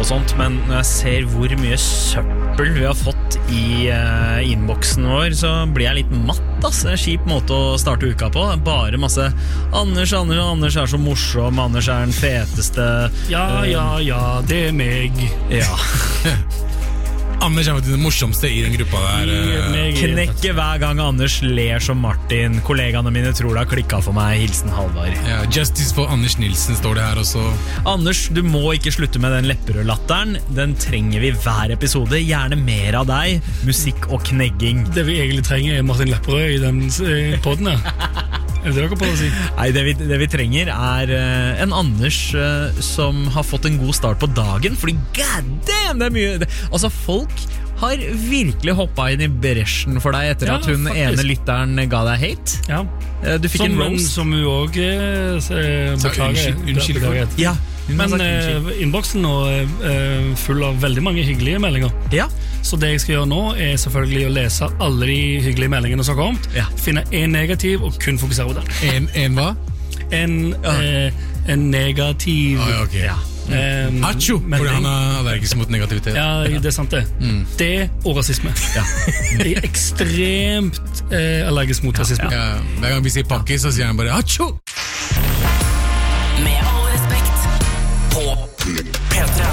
og sånt, men når jeg ser hvor mye søppel vi har fått i innboksen vår, så blir jeg litt matt, ass. En kjip måte å starte uka på. Bare masse Anders er så morsom, Anders er den feteste. Ja, det er meg. Ja. Anders er faktisk den morsomste i den gruppa der. Knekker hver gang Anders ler som Martin. Kollegaene mine tror det har klikket for meg. Hilsen Halvard. Ja, Justice for Anders Nilsen står det her også. Anders, du må ikke slutte med den lepperødlatteren. Den trenger vi hver episode. Gjerne mer av deg. Musikk og knegging. Det vi egentlig trenger er Martin Lepperød i den podden her. Er det dere på å si? Nei, det vi trenger er en Anders som har fått en god start på dagen. Fordi god damn, det er mye. Altså, folk har virkelig hoppet inn i bresjen for deg etter at hun faktisk. Ene lytteren ga deg hate. Ja. Du fikk en roast. Som hun også beklager. Unnskyld for. Ja. Men innboksen nå er full av veldig mange hyggelige meldinger. Ja. Så det jeg skal gjøre nå er selvfølgelig å lese alle de hyggelige meldingene som har kommet. Ja. Finne en negativ og kun fokusere på den. En hva? En negativ. Okay. Ja. Hacho, fordi han er allergisk mot negativitet. Ja, det er sant det. Det og rasisme. Ja. Jeg er ekstremt allergisk mot rasisme. Ja. Hver gang vi sier pakkis, så sier han bare Hacho! Med all respekt på P3.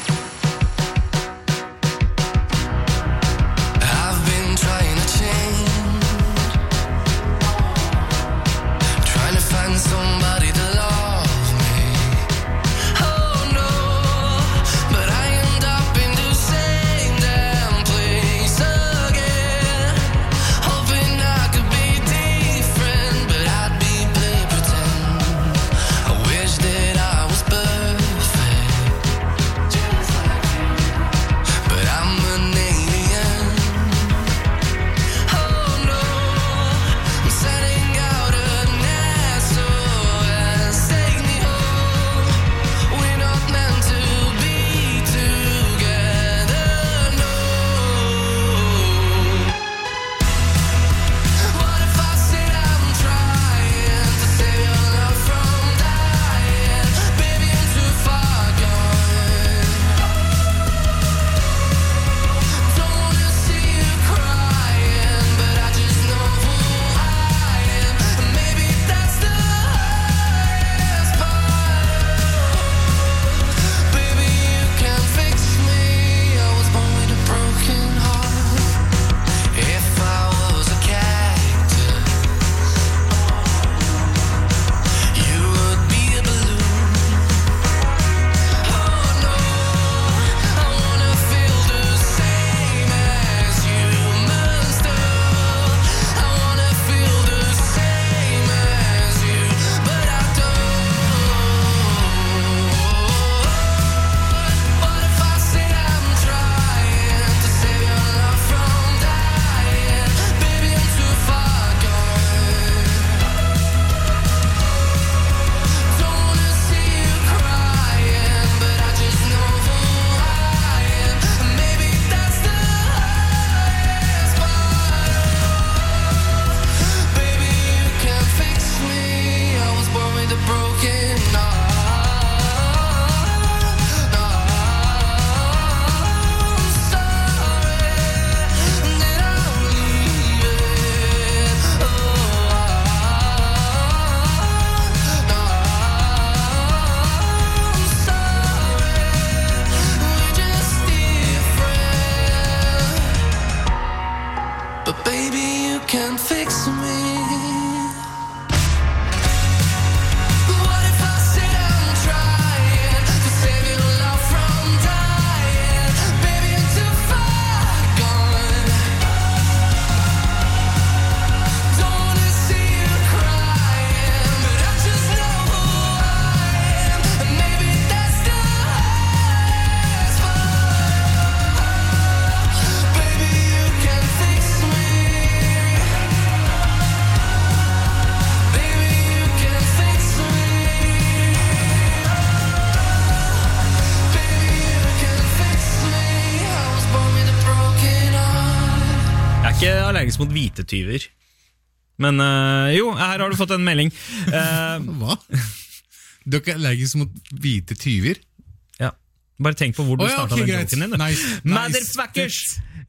Somebody to love me. Oh no, but I end up in the same damn place again. Hoping I could be different, but I'd be play pretend. I wish that I was perfect, but I'm an alien. Oh no, I'm setting out a allergisk mot hvite tyver. Men jo, her har du fått en melding. Hva? Du er ikke allergisk mot hvite tyver? Ja. Bare tenk på hvor du startet ok, den greit. joken din. Du. Nice. Motherfuckers!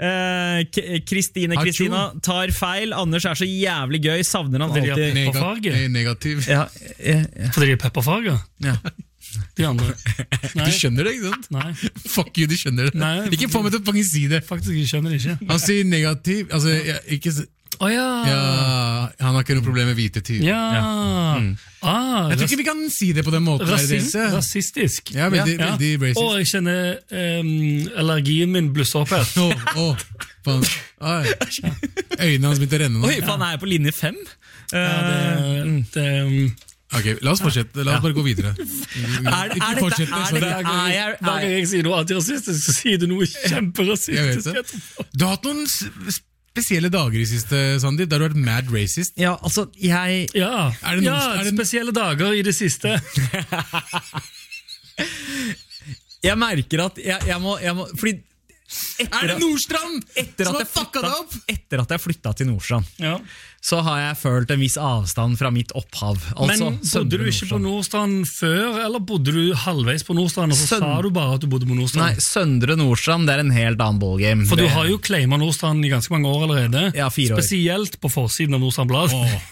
Kristina tar feil. Anders er så jævlig gøy. Savner han Fordi de har alltid pepperfarge. Negativ. ja. Fordi de er pepperfarge. Ja. De andre. Du Nei, skjønner det, ikke sant? nei, Fuck you, du skjønner det. Nei, Ikke få meg til å fucking si det. faktisk jeg skjønner det ikke. Han sier negativ, altså ikke Åja! ja, han har ikke noe problem med hvite typer. Ja. Ah, Jeg tror ikke vi kan si det på den måten. rasistisk. Ja, veldig, Ja. veldig racist. Og jeg kjenner allergien min blusser opp her. Faen. Ai. Øynene hans begynte å renne nå. Oi, faen, er jeg på linje 5? Ok, la oss fortsette, la oss bare gå videre. Ikke fortsette, sorry. Hver gang jeg sier noe antirasistisk, så sier du noe Jeg vet kjemperasistisk. det. Du har hatt noen spesielle dager i siste, Sandeep, der du har vært mad racist. Ja, altså, jeg Ja, Er det noen- spesielle dager i det siste. Jeg merker at jeg må fordi Er det Nordstrand som har fucka deg opp? Etter at jeg flytta til Nordstrand, Ja. så har jeg følt en viss avstand fra mitt opphav. Altså, Men bodde Søndre du ikke på Nordstrand. Nordstrand før, eller bodde du halvveis på Nordstrand, og så sa du bare at du bodde på Nei, Nordstrand? Søndre Nordstrand, det er en helt annen ballgame. For du Det- har jo claimet Nordstrand i ganske mange år allerede. Ja, 4 år. Spesielt på forsiden av Nordstrand Blad.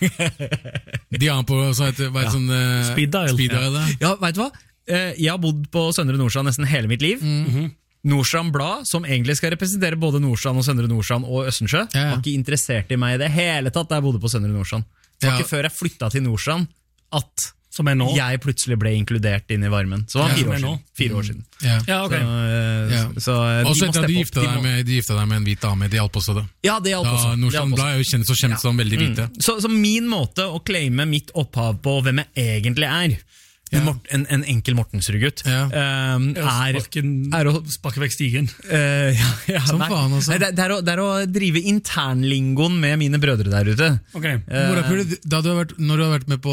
De har på hva heter sånn Speed dial. Ja, vet du hva? Jeg har bodd på Søndre Nordstrand nesten hele mitt liv. Nordstrand Blad, som egentlig skal representere både Nordstrand og Søndre Nordstrand og Østensjø, Ja. var ikke interessert i meg i det hele tatt da jeg bodde på Søndre Nordstrand. Det var Ja. ikke før jeg flytta til Nordstrand at Som er nå. jeg plutselig ble inkludert inn i varmen. Så det var Ja, 4 som år er siden. nå. 4 år siden. Ja. Ja, ok. Så, Ja. så de Også må etter at steppe de opp. gifta deg med en hvit dame, det hjalp også det. Ja, det hjalp også. Da Det Nordstrand hjalp også. Blad er jo kjent som veldig hvite. Så min måte å claime mitt opphav på hvem jeg egentlig er, en enkel Mortensrud-gutt, Ja. er å Sparke vekk stigen. Som nei. faen, altså. Nei, det er å drive internlingoen med mine brødre der ute. Ok. Når du har vært med på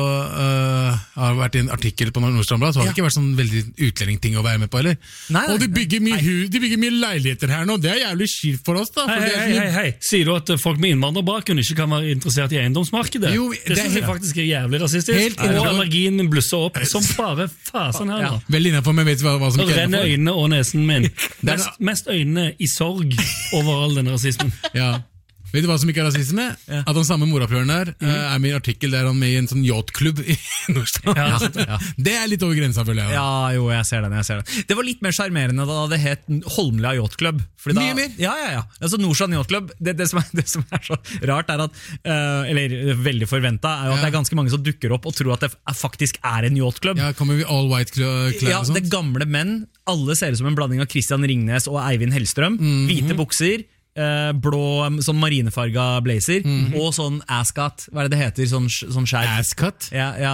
har vært i en artikkel på Nordstrand Blad, så har det ikke vært sånn veldig utlendingting å være med på, eller? Nei, Og de bygger mye leiligheter her nå, det er jævlig kjipt for oss, da. For det er så mye- Hei. Sier du at folk med innvandrerbakgrunn ikke kan være interessert i eiendomsmarkedet? Jo, det det er synes jeg helt- faktisk er jævlig rasistisk. Helt Og enig. allergien min blusser opp som bare fasen her nå. Veldig innenfor, men vet du hva som Nå renner for? øynene og nesen min. er- Mest øynene i sorg over all denne rasismen. Ja. Vet du hva som ikke er rasisme? At han samme morapuleren der er med i en artikkel der han er med i en sånn yachtklubb i Nordstrand. Ja. Det er litt over grensa, føler jeg. Ja, jo, jeg ser den. Det var litt mer sjarmerende da det het Holmlia Yacht Club. Fordi da- Mye mer? Ja. Altså Nordstrand Yacht Club, det som er så rart er at, eller veldig forventet, er jo at det er ganske mange som dukker opp og tror at det faktisk er en yachtklubb. Ja, kommer vi all white klær Ja, og det sånt? er gamle menn. Alle ser ut som en blanding av Christian Ringnes og Eivind Hellstrøm. Hvite bukser, blå sånn marinefarga blazer og sånn asscat. Hva er det heter? Sånn skjerf. Asscut?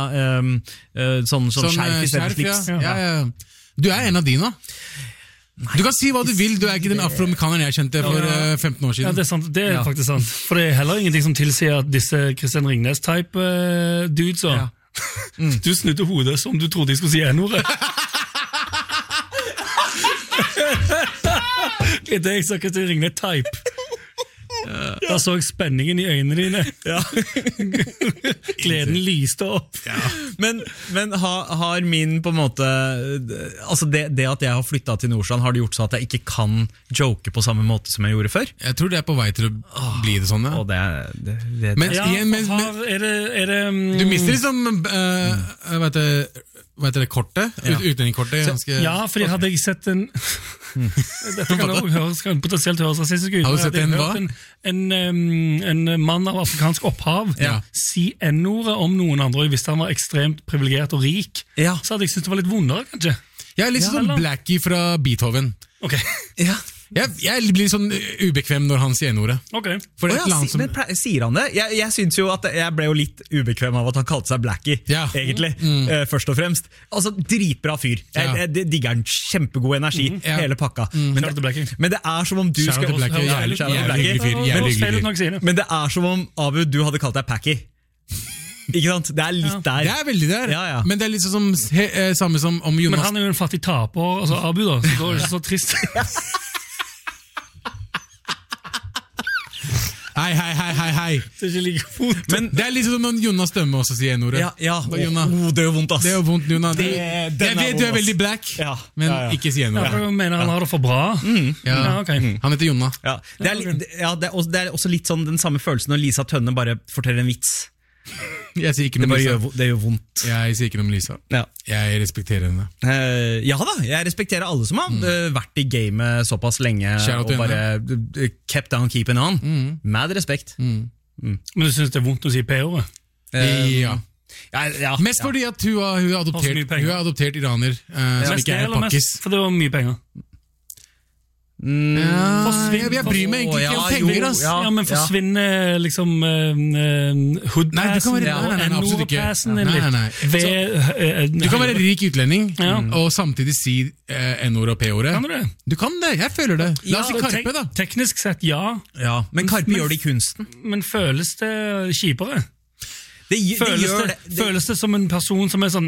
Sånn skjerf i stedet for skjerf, slips. ja. Du er en av de nå. Du kan si hva du vil, du er ikke den afroamerikaneren jeg kjente for 15 år Ja, siden. det er sant. Det er faktisk sant. For det er heller ingenting som tilsier at disse Christian Ringnes-type dudesa Du snudde hodet som du trodde jeg skulle si n-ordet. Etter jeg sa Christian Ringnes-type. Da så jeg spenningen i øynene dine. Gleden lyste opp. Men har min på en måte altså det at jeg har flyttet til Nordstrand, har det gjort så at jeg ikke kan joke på samme måte som jeg gjorde før? Jeg tror det er på vei til å bli det sånn, ja. Og det Men Ja, igjen, er det du mister liksom hva heter det kortet? Utlendingkortet? Ganske... Ja, fordi hadde jeg sett en Dette kan også potensielt høres rasistisk ut. Har du sett Hadde jeg en hva? hørt en mann av afrikansk opphav si n-ordet om noen andre, og jeg visste han var ekstremt privilegert og rik, Ja. så hadde jeg syntes det var litt vondere, kanskje. Jeg er litt sånn eller? Blackie fra Beethoven. Ok, Jeg blir sånn ubekvem når han sier n-ordet. ok. For det er et eller annet som... Sier han det? Jeg synes jo at jeg ble jo litt ubekvem av at han kalte seg Blackie, Ja. egentlig, først og fremst. Altså, dritbra fyr. Jeg digger han, kjempegod energi, Ja. hele pakka. Shout out to Blackie. Men det er som om du Shout out skal... to Blackie, Ja, jævlig shout out to jævlig hyggelig fyr. Det Jævlig høres feil hyggelig ut fyr. når jeg sier det. Men det er som om, Abu, du hadde kalt deg Packy. Ikke sant? Det er litt der. Det er veldig der, Ja. men det er litt sånn som samme som om Men Jonas. han er jo en fattig taper, altså Abu da, så da er det ikke så trist. Hei. Det er ikke like vondt. Men Det er litt som når Jonas Stømme også sier N-ordet. ja. Jonna. Det gjør vondt, ass. Det er jo vondt, Jonas. Den Jeg er vet vond, du er ass. veldig black, Ja. men Ja. ikke si Ja, N-ordet. for jeg mener han har det for bra. Ja. ok. Han heter Jonna. Ja. Det er også litt sånn den samme følelsen når Lisa Tønne bare forteller en vits. Jeg sier ikke Det noe om bare Lisa. det gjør vondt. Jeg sier ikke noe om Lisa. Ja. Jeg respekterer henne. Ja da, jeg respekterer alle som har vært i gamet såpass lenge Shout out og til bare kept down, keeping on. Med respekt. Men du synes det er vondt å si P-ordet? Ja. Ja. Mest fordi at hun er Har så mye penger. adoptert iraner som Mest ikke er eller mest? pakkis. For det var mye penger. Jeg bryr meg egentlig ikke om penger, ass. Ja, men forsvinner liksom hoodpassen Nei, absolutt ikke. N-ordpassen din Nei. litt? Du kan være rik utlending Ja. og samtidig si N-ordet og P-ordet. Kan du det? Du kan det, jeg føler det. La oss si Ja, Karpe, da. Teknisk sett ja, Ja, men Karpe gjør det i kunsten. men føles det kjipere? Det Føles det som en person som er sånn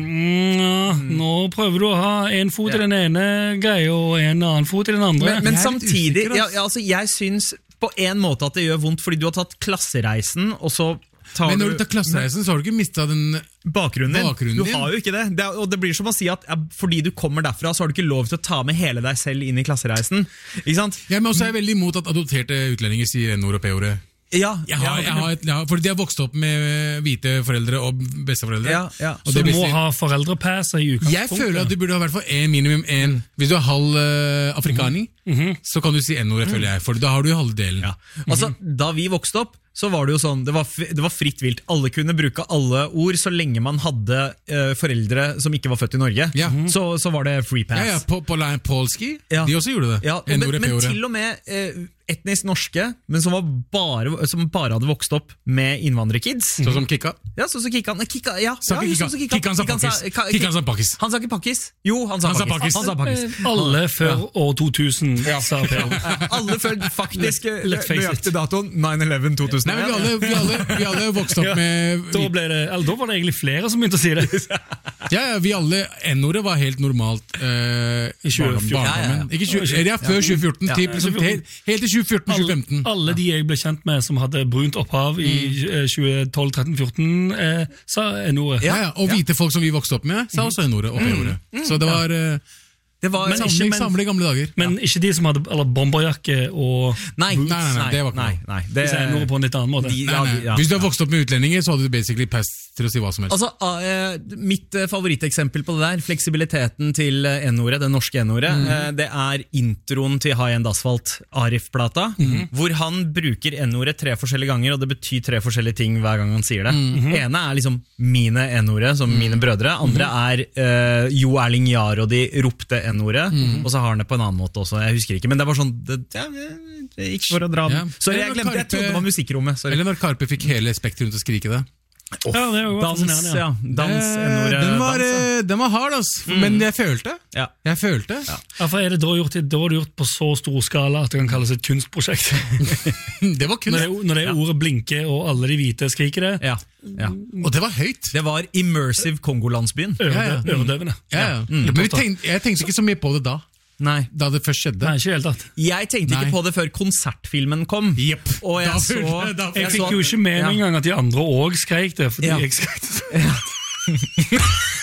nå prøver du å ha en fot i den ene greia og en annen fot i den andre. Men Jeg er litt samtidig, usikker, ass. altså, jeg syns på en måte at det gjør vondt, fordi du har tatt klassereisen, og så tar Men når du tar klassereisen, så har du ikke mistet den bakgrunnen din. Bakgrunnen Du din. har jo ikke det. Og det blir som å si at fordi du kommer derfra, så har du ikke lov til å ta med hele deg selv inn i klassereisen. Ikke sant? Jeg er også veldig imot at adopterte utlendinger sier N-ord og P-ordet. Ja, Fordi de har vokst opp med hvite foreldre og besteforeldre. Ja. Og Så det du blir må stil- ha foreldrepass i utgangspunktet. Jeg føler at du burde ha i hvert fall minimum én. Hvis du er halv afrikaner, så kan du si N-ordet, føler jeg. For da har du halve delen. Ja. Altså, da vi vokste opp, så var det jo sånn, det var fritt vilt. Alle kunne bruke alle ord, så lenge man hadde foreldre som ikke var født i Norge. Ja. Så var det free pass. Ja, polski, Ja. de også gjorde det. Ja, N-ordet, men P-ordet. til og med etnisk norske, men som bare hadde vokst opp med innvandrerkids. Sånn som Kikka. Ja, så Kikkan. Ja, Sa ikke sånn som Kikkan sa pakkis. Kikkan sa pakkis. Han sa ikke pakkis. Jo, han sa Han sa pakkis. pakkis. Han sa pakkis. Alle før år 2000 sa P-ordet. Alle før faktisk Let's face it. nøyaktig datoen 9/11 2001. Nei, men vi alle vokste opp med Da var det egentlig flere som begynte å si det. Ja, vi alle N-ordet var helt normalt i 2014. barndommen. Ikke 20, ja, før 2014, Ja. liksom, helt til 2014-2015. Alle de jeg ble kjent med som hadde brunt opphav i 2012, 13, 14, sa noe. Ja, og hvite folk som vi vokste opp med, sa også N-ordet og P-ordet. Så det var Det var samle i gamle dager. Men ikke de som hadde bomberjakke og Nei, Nei, det var ikke nei. de sier noe på en litt annen måte. Hvis du har vokst opp med utlendinger, så hadde du basically pass til å si hva som helst. Altså, mitt favoritteksempel på det der, fleksibiliteten til N-ordet, det norske N-ordet, det er introen til High End Asphalt, Arif-plata, hvor han bruker N-ordet 3 forskjellige ganger, og det betyr 3 forskjellige ting hver gang han sier det. Ene er liksom mine N-ordet, som mine brødre. Andre er Jo Erling Jahr og de ropte N-ordet, og så har han det på en annen måte også. Jeg husker ikke, men det var sånn ikke for å dra den. Ja. Sorry, jeg glemte, jeg trodde det var musikkrommet. Sorry. Eller når Karpe fikk hele Spektrum til å skrike det. Ja, det er jo Dans, fascinerende, ja. dans, N-ordet. Den var hard, ass. Men jeg følte. Ja. Jeg følte. Ja, for er det da gjort på så stor skala at det kan kalles et kunstprosjekt? Det var kun Når det ordet blinker og alle de hvite skriker det, Ja. Og det var høyt. Det var Immersive Kongolandsbyen. øredøvende. Men jeg tenkte ikke så mye på det da. Nei. Da det først skjedde. Nei, ikke i det hele tatt. Jeg tenkte Nei. ikke på det før konsertfilmen kom. Jepp. Og Da jeg følte- da så Jeg så fikk at- jo ikke med meg engang at de andre òg skreik det, fordi Ja. jeg skreik det.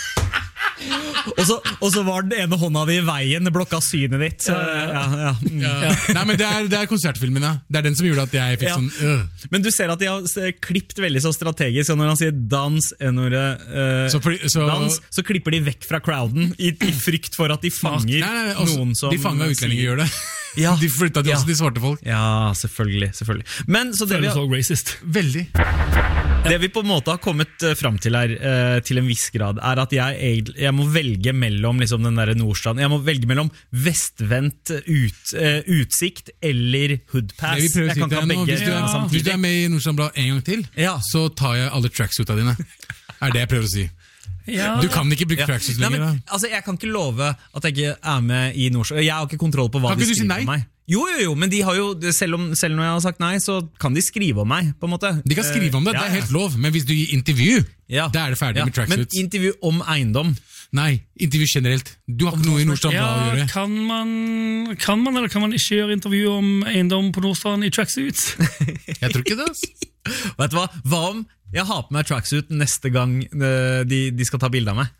Og så var den ene hånda di i veien, det blokka synet ditt. Så, ja. Ja. Nei, men det er konsertfilmen, ja. Det er den som gjorde at jeg fikk Ja. sånn Men du ser at de har klippet veldig så strategisk, og når han sier dans, N-ordet dans, så klipper de vekk fra crowden i frykt for at de fanger noen som De fanga utlendinger, gjør det. Ja. De flytta Ja. også til svarte folk. Ja, selvfølgelig. Men så Føles også racist. Veldig. Det vi på en måte har kommet fram til her, til en viss grad, er at jeg må velge mellom liksom, den der Nordstrand. Jeg må velge mellom vestvendt utsikt eller hoodpass. Det vi prøver å Jeg si kan til ikke ha deg nå, begge hvis du samtidig. er med i Nordstrand Blad en gang til, Ja. så tar jeg alle tracksuita dine. Er det jeg prøver å si. Ja. Du kan ikke bruke tracksuits Nei, lenger. men, Da. altså, jeg kan ikke love at jeg ikke er med i Nordstrand. Jeg har ikke kontroll på hva Kan de ikke du si skriver nei? om meg. Jo, men de har jo, selv når jeg har sagt nei, så kan de skrive om meg, på en måte. De kan skrive om det, det Ja, er helt lov, men hvis du gir intervju, ja. da er det ferdig Ja, med tracksuits. Men intervju om eiendom. Nei, intervju generelt. Du har ikke noe i Nordstrand Blad å Ja, gjøre. kan man eller kan man ikke gjøre intervju om eiendom på Nordstrand i tracksuits? Jeg tror ikke det. Altså. Vet du hva? Hva om jeg har på meg tracksuit neste gang de skal ta bilde av meg?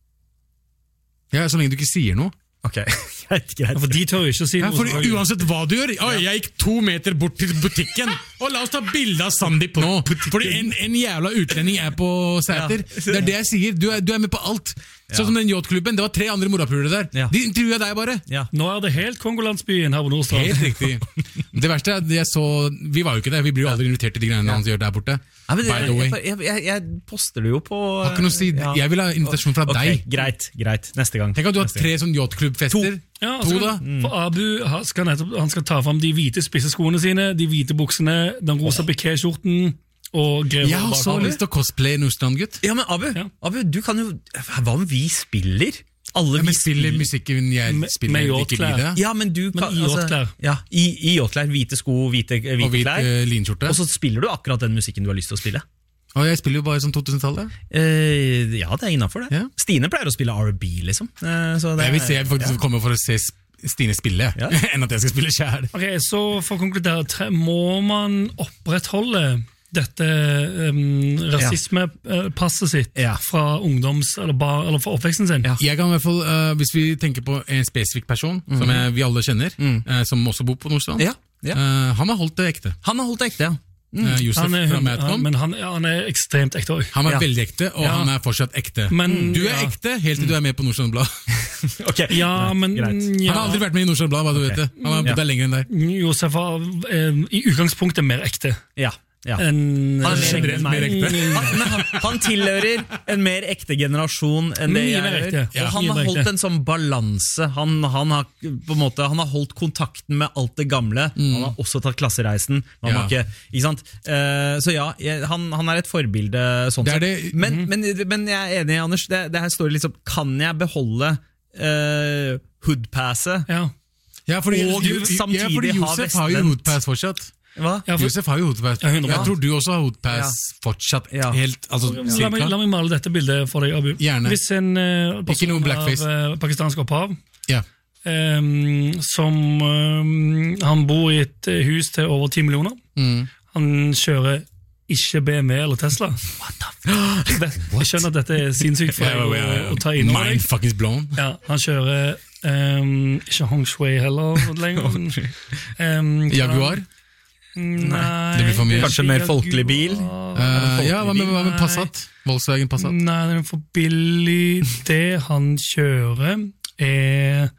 Ja, så lenge du ikke sier noe. Ok, greit. For de tør jo ikke å si Ja, noe. for som har- uansett hva du gjør. Oi, jeg gikk 2 meter bort til butikken, og la oss ta bilde av Sandeep nå. Fordi en jævla utlending er på Sæter. Det er det jeg sier. Du er med på alt. Sånn som den yachtklubben. Det var 3 andre morapulere der. Ja. De intervjuet deg bare. Ja. Nå er det helt Kongolandsbyen her på Nordstrand. Helt riktig. Det verste er at jeg så Vi var jo ikke der. Vi blir jo aldri invitert til de greiene han gjør der borte. Ja, men By the way. jeg poster det jo på Har ikke noe å si. ja. Jeg vil ha invitasjon fra Ok, deg. greit. Neste gang. Tenk at du har 3 sånn yachtklubbfester. Ja, To, da. For Abu han skal ta fram de hvite spisseskoene sine, de hvite buksene, den rosa piké-skjorten og grever Jeg har så lyst til å cosplaye Nordstrand, gutt. Ja, men Abu, Ja. du kan jo Hva om vi spiller? Alle Ja, vi men spiller musikken jeg spiller, med ikke yachtklær. lyder. Ja, men du Men kan i yachtklær. Ja, i yachtklær. Hvite sko, hvite Og hvit klær. linskjorte. Og så spiller du akkurat den musikken du har lyst til å spille. Og jeg spiller jo bare som 2000-tallet. Ja, det er innafor, det. Ja. Stine pleier å spille R&B, liksom. Så det Jeg vil se jeg faktisk komme for å se Stine spille, Ja. enn at jeg skal spille sjæl. Ok, så for å konkludere, må man opprettholde dette rasismepasset sitt Ja. fra eller fra oppveksten sin? Ja. Jeg kan i hvert fall, hvis vi tenker på en spesifikk person, som vi alle kjenner, som også bor på Nordstrand, Ja, ja. han har holdt det ekte. Han har holdt det ekte, ja. Josef Han er, fra Madcom. men han er ekstremt ekte òg. Han er Ja. veldig ekte, og Ja. han er fortsatt ekte. Men- Du er ja. ekte helt til du er med på Nordstrand Blad. Ok, Ja, men greit. ja, Han har aldri vært med i Nordstrand Blad, hva du vet det. Han har bodd der lenger enn deg. Josef var i utgangspunktet mer ekte Ja. enn Han er Generelt mer ekte. Han tilhører en mer ekte generasjon enn det Mye jeg mer gjør. ekte. Ja, Og han mye har mer holdt ekte. en sånn balanse. Han har på en måte, han har holdt kontakten med alt det gamle. Han har også tatt klassereisen. Han har Ja. ikke sant? Så ja, han er et forbilde sånn Det er sett. det- Men jeg er enig, Anders. Det her står liksom, kan jeg beholde hoodpasset? Ja. Ja, fordi, Og samtidig fordi ha Josef har jo vestvendt. hoodpass fortsatt. Hva? Ja, for, Josef har jo hoodpass. Ja, 100%. Jeg tror du også har hoodpass fortsatt. Ja. Helt, altså, la meg cirka. male dette bildet for deg, Abu. Gjerne. Hvis en Ikke person noe blackface. av pakistansk opphav Ja. som han bor i et hus til over 10 millioner. Han kjører ikke BMW eller Tesla. Jeg skjønner at dette er sinnssykt for deg å ta inn over Mind deg. fucking blown. Ja, han kjører ikke Hong Shui heller lenger. Jaguar. Nei, Det blir for mye. Kanskje mer folkelig bil? Ja, hva med Passat? Volkswagen Passat. Nei, den er for billig. Det han kjører er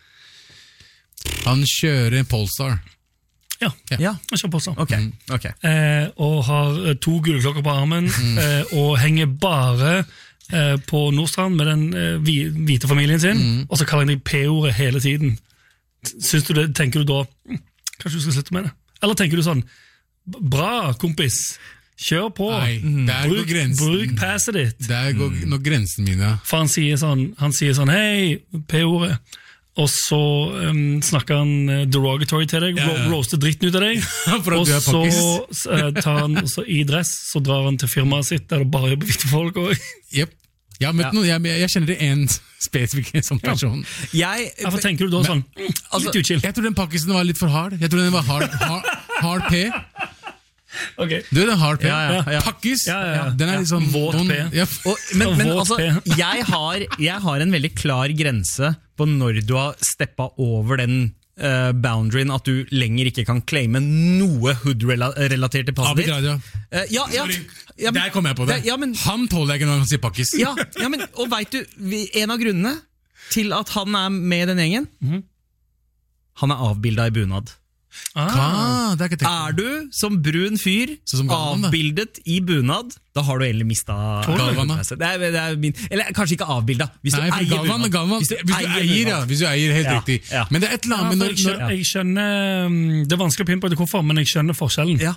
Han kjører Polestar. Ja, Ja. han kjører Polestar. Ok. Og har 2 gullklokker på armen, og henger bare på Nordstrand med den hvite familien sin, og så kaller han deg P-ordet hele tiden. Tenker du da kanskje du skal slutte med det? Eller tenker du sånn bra, kompis, kjør på, Nei, der går grensen. bruk passet ditt. Der går nå grensen min, ja. For han sier sånn hei, P-ordet. Og så snakker han derogatory til deg, Ja. roaster dritten ut av deg. For at Og du er så pakkis. tar han så i dress, så drar han til firmaet sitt, der det bare jobber hvite folk også. Jep. Jeg har møtt noen, jeg kjenner det en spesifikk sånn person. Hvorfor tenker du da sånn, litt utskilt? Jeg tror den pakkisen var litt for hard. Jeg tror den var hard P. Ok. Du, den hard P. Ja. Pakkis, Ja. den er litt sånn Våt vond. P. Ja. Men Våt altså, P. jeg har en veldig klar grense på når du har steppa over den boundaryen at du lenger ikke kan claime noe hood-relatert til passet Abid ditt. Raja. Ja, Sorry. men- Der kom jeg på det. Ja, men, Han tåler jeg ikke når han sier pakkis. ja, men, og vet du, en av grunnene til at han er med i den gjengen, han er avbildet i bunad. Det er ikke tenkt. Er du som brun fyr Sånn som Galvan, da. avbildet i bunad, da har du egentlig mista Galvan, da. det er min, eller kanskje ikke avbildet. Hvis Nei, du for eier bunad. Galvan, hvis du eier, ja. Hvis du eier, helt Ja, riktig. ja. Men det er et eller annet med Jeg skjønner, det er vanskelig å pinpointe hvorfor, men jeg skjønner forskjellen. Ja.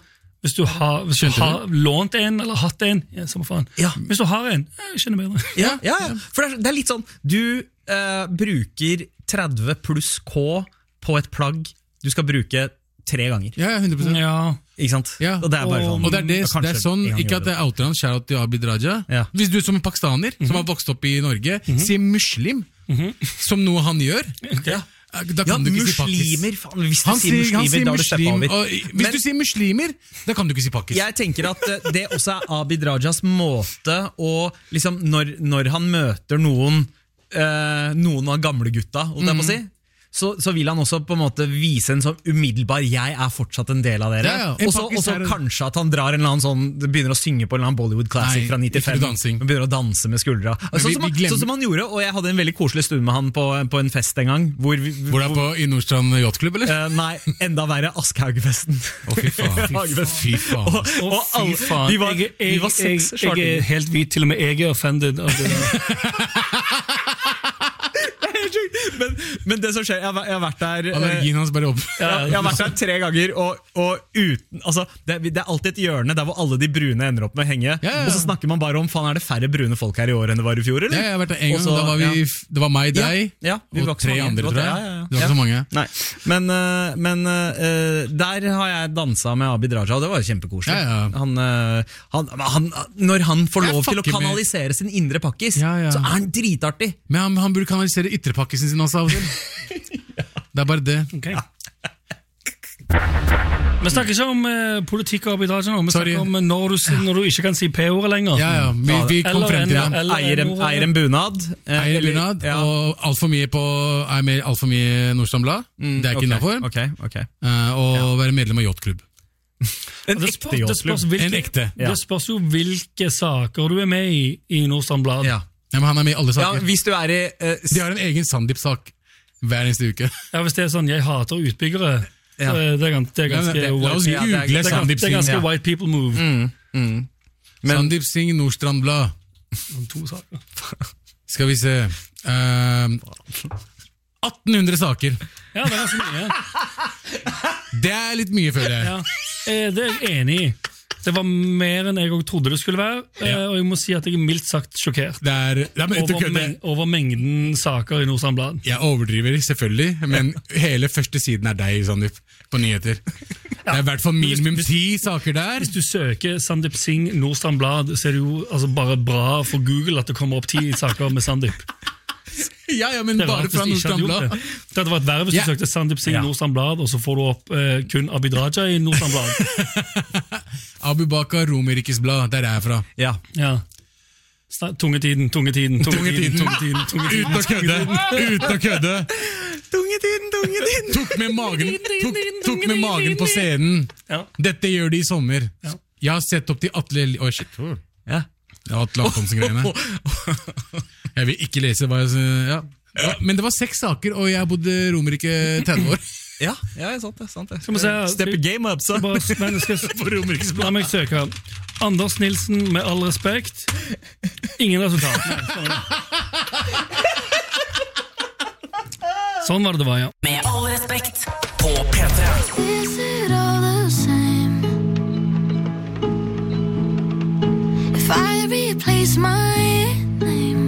Hvis du har lånt en, eller hatt en, samme faen. Ja. Hvis du har en, jeg kjenner bedre. Ja. For det er litt sånn, du bruker 30 pluss K på et plagg du skal bruke 3 ganger. Ja, 100%. Ja. Ikke sant? Ja. Og det er bare sånn. Og det er sånn, ikke at det er outer han, shout out til Abid Raja. Ja. Hvis du som en pakistaner, som har vokst opp i Norge, sier muslim, som noe han gjør, da kan du ikke si pakkis. Muslimer, faen, hvis du sier muslimer, da har du steppet over. Hvis du sier muslimer, da kan du ikke si pakkis. Jeg tenker at det også er Abid Rajas måte å, liksom, når han møter noen av gamle gutta, holdt jeg på å si, så vil han også på en måte vise en sånn umiddelbar jeg er fortsatt en del av dere. Ja. Og så kanskje at han drar en eller annen sånn, begynner å synge på en eller annen Bollywood classic fra 95 og begynner å danse med skuldra. Sånn som han gjorde, og jeg hadde en veldig koselig stund med han på en fest en gang. Hvor det er i Nordstrand Yachtklubb, eller? Nei, enda verre, Aschehoug-festen. Fy faen. Og alle, de var 6 Jeg er helt hvit, til og med jeg er offended av det der. Men det som skjer, jeg har vært der Allergien hans bare opp. Jeg har vært der 3 ganger, og uten, altså, det er alltid et hjørne der hvor alle de brune ender opp med å henge. Ja. Og så snakker man bare om, faen, er det færre brune folk her i år enn det var i fjor, eller? Ja, jeg har vært der en gang, da var det var meg, deg, og 3 andre, tror jeg. Det var ikke så mange. Nei, men der har jeg danset med Abid Raja, og det var kjempekoselig. Når han får lov til å kanalisere sin indre pakkis, så er han dritartig. Men han burde kanalisere ytrepakkisen sin også av og til. Det er bare det. Okay. Vi snakker ikke om politikk og Abid Raja nå. Vi snakker om når du ikke kan si P-ordet lenger. Vi kom frem til det. Eier en bunad. Og alt for mye Nordstrand Blad. Det er ikke innenfor. Og være medlem av Yachtklubb. En ekte Yachtklubb. Det spørs jo hvilke saker du er med i Nordstrand Blad. Ja, men han er med i alle saker. Hvis du er i de har en egen Sandeep-sak hver eneste uke. Ja, hvis det er sånn, jeg hater utbyggere, så det er ganske white people move. Sandeep Singh, Nordstrand Blad. 2 saker. Skal vi se 1800 saker. Ja, det er ganske mye. Det er litt mye, føler jeg. Ja, det er jeg enig i. Det var mer enn jeg også trodde det skulle være, og jeg må si at jeg er mildt sagt sjokkert over mengden saker i Nordstrand Blad. Jeg overdriver selvfølgelig, men hele første siden er deg, Sandeep, på nyheter. Det er i hvert fall minimum 10 saker der. Hvis du søker Sandeep Singh Nordstrand Blad, så er det jo bare bra for Google at det kommer opp 10 saker med Sandeep. Men bare fra Nordstrand Blad. Det hadde vært verre hvis du søkte Sandeep Singh Nordstrand Blad, og så får du opp kun Abid Raja i Nordstrand Blad. Abu Bakar, Romerikes Blad, der er jeg fra. Ja. Tungetiden. Uten å kødde. Tungetiden. Tok med magen på scenen. Dette gjør de i sommer. Jeg har sett opp til Atle Jeg har hatt Langtomsen-greiene. Jeg vil ikke lese hva jeg men det var 6 saker, og jeg bodde Romerike 30 år. Ja, sant det. Step game up, så. La meg søke. Anders Nilsen, med all respekt. Ingen resultat. Sånn var det var, ja. Med all respekt på P3. Is it all the same if I replace my name?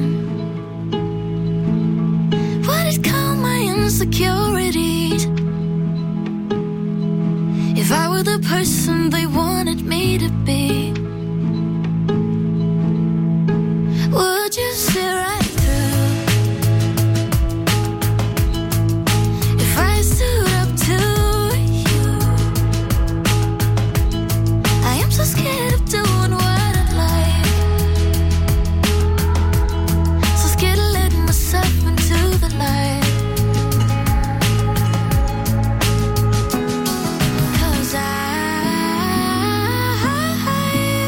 Would it calm my insecurities if I were the person they wanted me to be? Would you see right through if I stood up to you? I am so scared of doing what I like, so scared of letting myself into the light. 'Cause I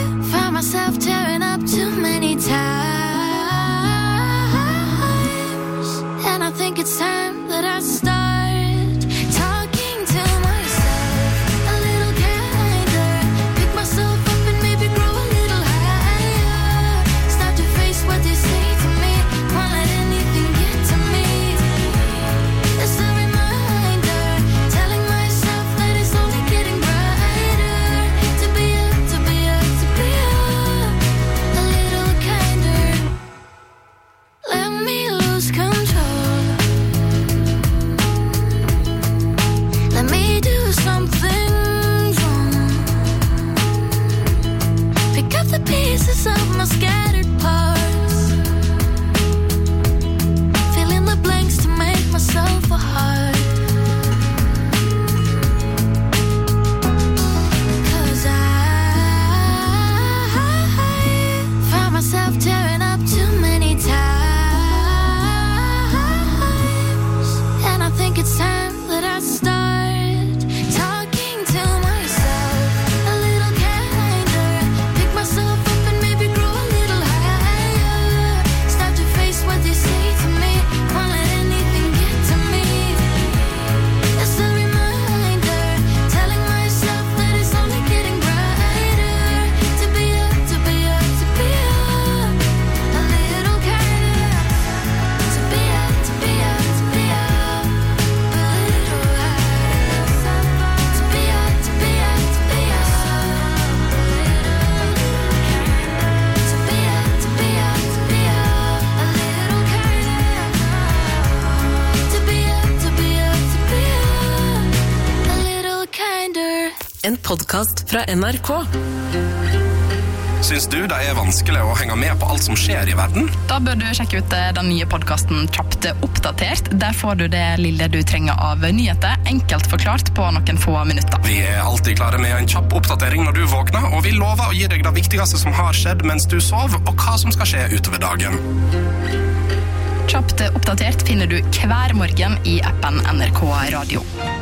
En podcast fra NRK. Syns du det er vanskelig å henge med på alt som skjer i verden? Da bør du sjekke ut den nye podcasten Kjapt oppdatert. Der får du det lille du trenger av nyheter, enkelt forklart på noen få minutter. Vi er alltid klare med en kjapp oppdatering når du våkner, og vi lover å gi deg det viktigste som har skjedd mens du sov, og hva som skal skje utover dagen. Kjapt oppdatert finner du hver morgen i appen NRK Radio.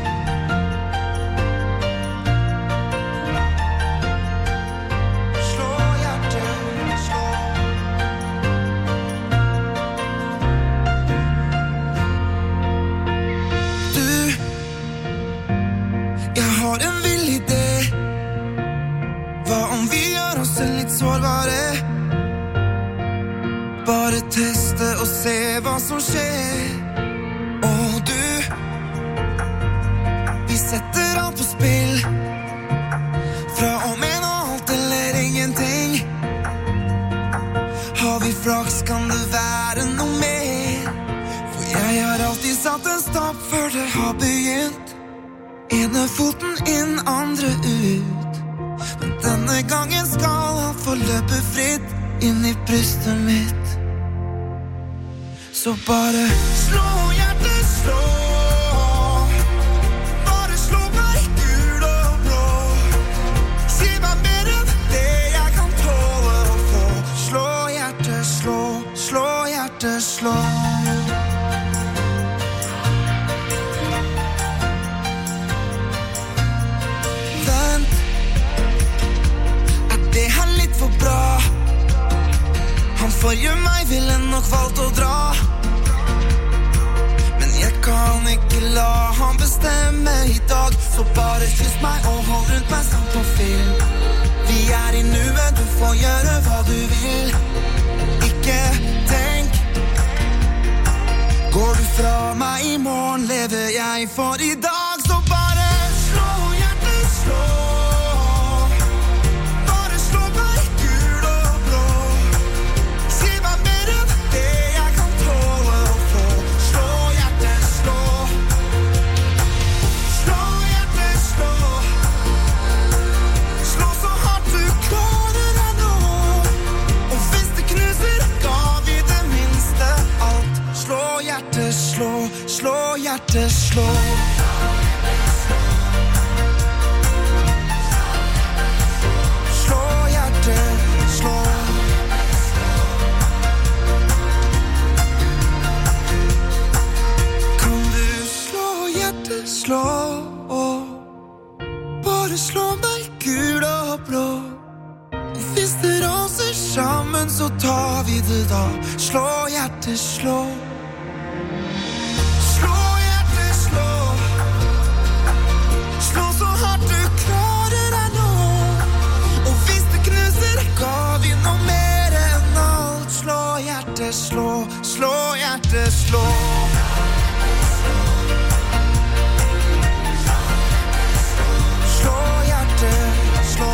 Sårbare. Bare teste og se hva som skjer. Og du, vi setter alt på spill. Fra og med nå alt eller ingenting. Har vi flaks, kan det være noe mer. For jeg har alltid satt en stopp før det har begynt. Ene foten inn, andre ut. Men denne gangen skal han få løpe fritt inn i brystet mitt. Så bare slå hjertet, slå. Bare slå meg gul og blå. Si meg mer enn det jeg kan tåle å få. Slå hjertet, slå. Slå hjertet, slå. Bra. Han forrige meg ville nok valgt å dra. Men jeg kan ikke la han bestemme i dag. Så bare kyss meg og hold rundt meg som på film. Vi er i nuet, du får gjøre hva du vil. Ikke tenk. Går du fra meg i morgen, lever jeg for i dag. Så bare slå hjertet, slå. Slå hjertet, slå. Slå hjertet, slå. Kan du slå hjertet, slå. Bare slå meg gul og blå. Og hvis det raser sammen, så tar vi det da. Slå hjertet, slå. Slå, slå hjertet, slå. Slå hjertet, slå.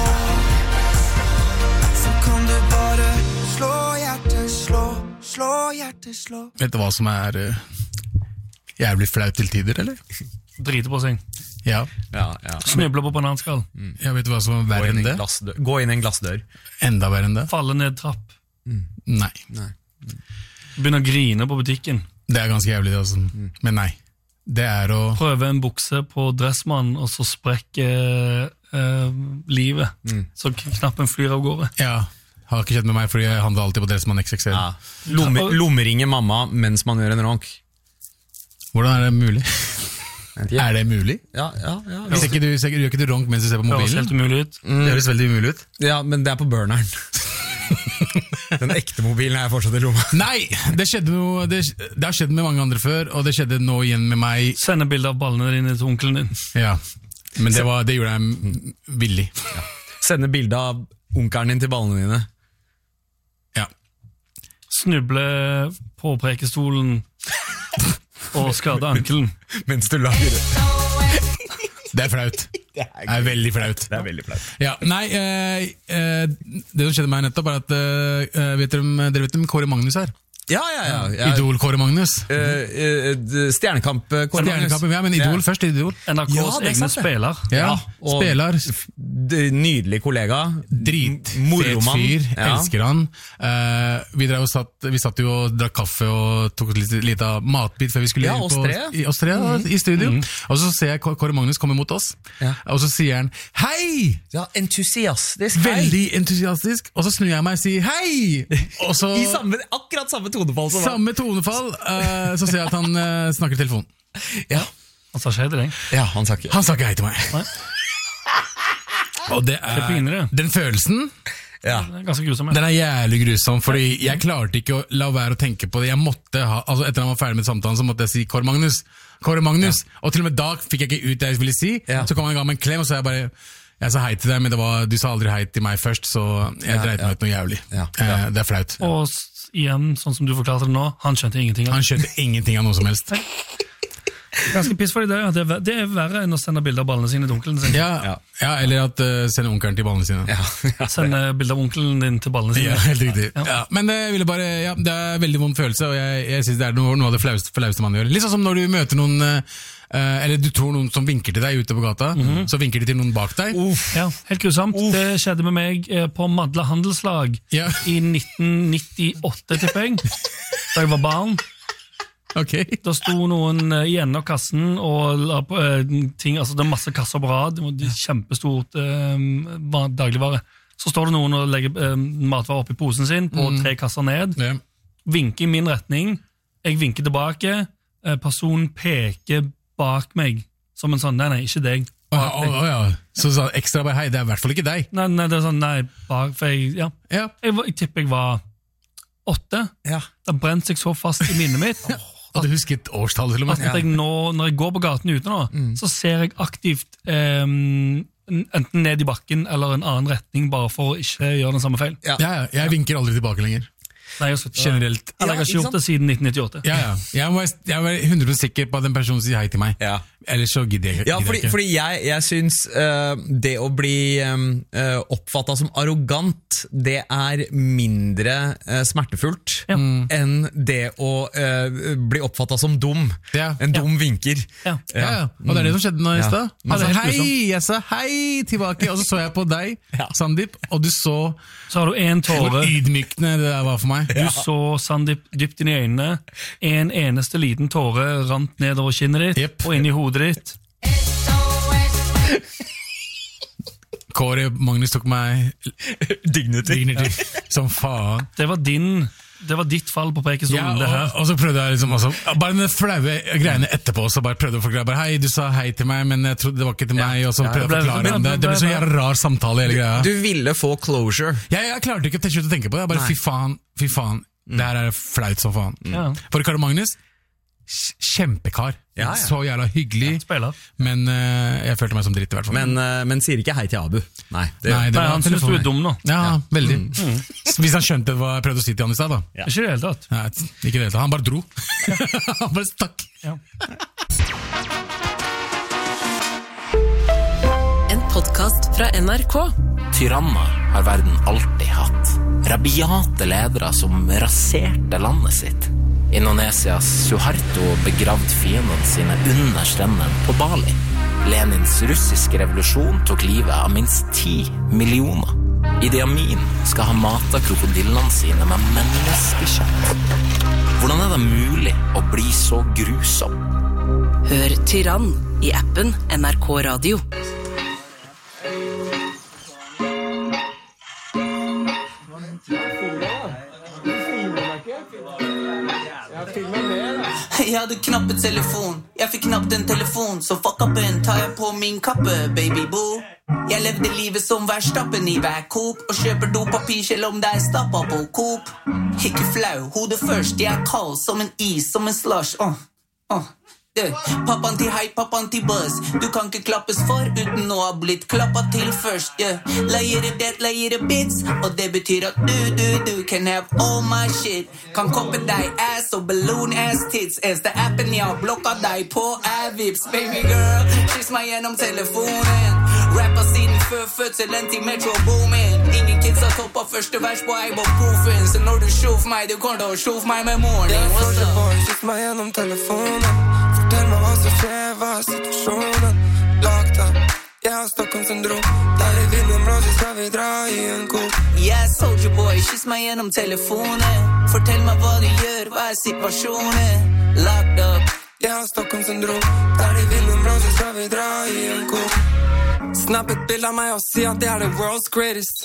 Så kan du bare slå hjertet, slå. Slå hjertet, slå. Vet du hva som er jævlig flaut til tider, eller? Drite på seg. Ja. Snubler på bananskall. Jeg vet du hva som er verre enn det? Gå inn i en glassdør. Enda verre enn det? Falle ned trapp. Nei. Begynner å grine på butikken. Det er ganske jævlig det, altså. Men nei. Det er å prøve en bukse på dressmann, og så sprekker livet. Så knappen flyr av gårde. Ja, har ikke skjedd med meg, fordi jeg handler alltid på dressmann XXL. Ja. Lommeringer mamma mens man gjør en ronk. Hvordan er det mulig? Er det mulig? Ja. Hvis ikke du gjør ikke du ronk mens du ser på mobilen? Det høres helt umulig ut. Det høres veldig umulig ut. Ja, men det er på burneren. Den ekte mobilen er fortsatt i lomma. Nei, det skjedde noe. Det har skjedd med mange andre før, og det skjedde nå igjen med meg. Sende bilder av ballene dine til onkelen din. Ja, men det gjorde jeg villig. Ja. Sende bilder av onkelen din til ballene dine. Ja. Snuble på prekestolen og skade ankelen. Mens du lager det. Det er flaut. Det er veldig flaut. Det er veldig flaut. Ja, nei, det som skjedde meg nettopp er at dere vet hvem Kåre Magnus er? Ja. Idol Kåre Magnus. Stjernekamp Kåre Magnus. Stjernekamp, ja, men Idol først, Idol. NRKs Ja, det er egne sant det. spiller. Ja, og spiller. Nydelig kollega. Fet Moromann. fyr, Ja. elsker han. Vi satt jo og drakk kaffe og tok et lite matbit før vi skulle Ja, inn oss tre. oss tre i studio. Og så ser jeg Kåre Magnus komme mot oss, Ja. og så sier han hei! Ja, entusiastisk. Veldig entusiastisk, og så snur jeg meg og sier hei! Og så I akkurat samme tonefall som samme tonefall, så ser jeg at han snakker i telefonen. Ja. Han sa skje til deg. Ja, han sa ikke. Han sa ikke hei til meg. Nei. Og det Det piner det. den følelsen, Ja. Det er ganske grusomt. den er jævlig grusom, fordi jeg klarte ikke å la være å tenke på det. Jeg måtte ha, altså etter han var ferdig med samtalen, så måtte jeg si Kåre Magnus. Og til og med da fikk jeg ikke ut det jeg ville si. Ja. Så kom han i gang med en klem, og så jeg sa hei til deg, men du sa aldri hei til meg først, så jeg dreit meg ut noe jævlig. Ja. Det er flaut. Og igjen, sånn som du forklarte det nå, han skjønte ingenting av Han det. skjønte ingenting av noe som helst. Ganske piss for det, ja. Det er verre enn å sende bilder av ballene sine til onkelen sin. Ja, eller at sende onkelen til ballene sine. Sende bilder av onkelen din til ballene sine. Ja, helt riktig. Ja. Ja, men det er en veldig vond følelse, og jeg synes det er noe av det flaueste man gjør. Litt sånn som når du møter noen, eller du tror noen som vinker til deg ute på gata, så vinker de til noen bak deg. Ja, helt grusomt. Det skjedde med meg på Madla Handelslag Ja. i 1998, tipper jeg, da jeg var barn. Ok. Da sto noen i enden av kassen og la på ting, altså det er masse kasser på rad, det er kjempestort dagligvare. Så står det noen og legger matvarer opp i posen sin på 3 kasser ned, Ja. vinker i min retning, jeg vinker tilbake, personen peker bak meg, som en sånn, nei, ikke deg. Ja. Så sa ekstra bare hei, det er i hvert fall ikke deg. Nei, det er sånn, nei, bak, for jeg tipper jeg var 8. Ja. Det brent seg så fast i minnet mitt, Og du husket årstallet til og at med. jeg nå, når jeg går på gaten ute nå, så ser jeg aktivt enten ned i bakken eller en annen retning, bare for å ikke gjøre den samme feil. Ja, jeg vinker aldri tilbake lenger. Nei, jeg har sluttet. Generelt. Eller jeg har ikke gjort det siden 1998. Ja. Jeg var 100% sikker på at den personen sier hei til meg. Ja. Ellers så gidder jeg Ja, ikke. fordi jeg syns det å bli oppfattet som arrogant, det er mindre smertefullt enn det å bli oppfattet som dum. Ja. En dum vinker. Ja. Ja. Og det er det som skjedde nå i stad. Ja, det er helt Hei, jeg sa hei tilbake, og så jeg på deg, Sandeep, og du så Så har du en hvor tåre. ydmykende det der var for meg. Du så Sandeep dypt inn i øynene. En eneste liten tåre rant nedover kinnet ditt Jep. og inn i hodet ditt. Kåre Magnus tok meg Dignity. som faen. Det var ditt fall på Ja, Preikestolen, det her. og så prøvde jeg liksom også, bare den flaue greiene etterpå, så bare prøvde jeg å forklare, bare, hei, du sa hei til meg, men jeg trodde det var ikke til meg, og så prøvde jeg å forklare det. Det ble så jævla rar samtale, hele greia. Du ville få closure. Jeg klarte ikke til slutt å tenke på det, jeg bare, fy faen, det her er flaut som faen. Ja. For Kåre Magnus, kjempekar, Ja. så jævla hyggelig, Spiller. men jeg følte meg som dritt i hvert fall. Men sier ikke hei til Abu. Nei, det Nei, det Nei, var han synes du telefonen. er dum nå. Ja, veldig. Hvis han skjønte hva jeg prøvde å si til han i sted, da. Ikke i det hele tatt. Nei, ikke det hele tatt. Han bare dro. Han bare stakk. Ja. En podcast fra NRK. Tyranner har verden alltid hatt. Rabiate ledere som raserte landet sitt. Indonesias Suharto begravd fiendene sine under strendene på Bali. Lenins russiske revolusjon tok livet av minst 10 millioner. Idi Amin skal ha matet krokodillene sine med menneskekjøtt. Hvordan er det mulig å bli så grusom? Hør Tyrann i appen NRK Radio. Jeg hadde knappet telefon. Jeg fikk knapt en telefon. Så fuck up en, tar jeg på min kappe, baby boo. Jeg levde livet som Verstappen i hver Coop, og kjøper dopapir selv om det er stappa på Coop. Ikke flau, hodet først. Jeg er kald som en is, som en slush. Pappaen til hei, pappaen til buzz. Du kan ikke klappes for uten å ha blitt klappet til først. Leier det, leier det bits. Og det betyr at du can have all my shit. Kan koppe deg ass og balloon ass tits. Eneste appen jeg har blokket deg på er Vips. Baby girl, kyss meg gjennom telefonen. Rapper siden før fødselen til Metro Boomin. Ingen kids har toppet første vers på iBook-profen. Så når du sjov meg, du kommer til å sjov meg med morgen. Jeg fortsatt boy, kyss meg gjennom telefonen. Fortell meg hva som skjer, hva er situasjonen? Lagt av, jeg har Stockholm-syndrom. Der I vinden blå, så skal vi dra I en kok. Jeg soldier boy, kyss meg gjennom telefonen. Fortell meg hva du gjør, hva er situasjonen? Lagt up, jeg har Stockholm-syndrom. Der I vinden blå, så skal vi dra I en kok. Snapp et bilde av meg og si at jeg the world's greatest.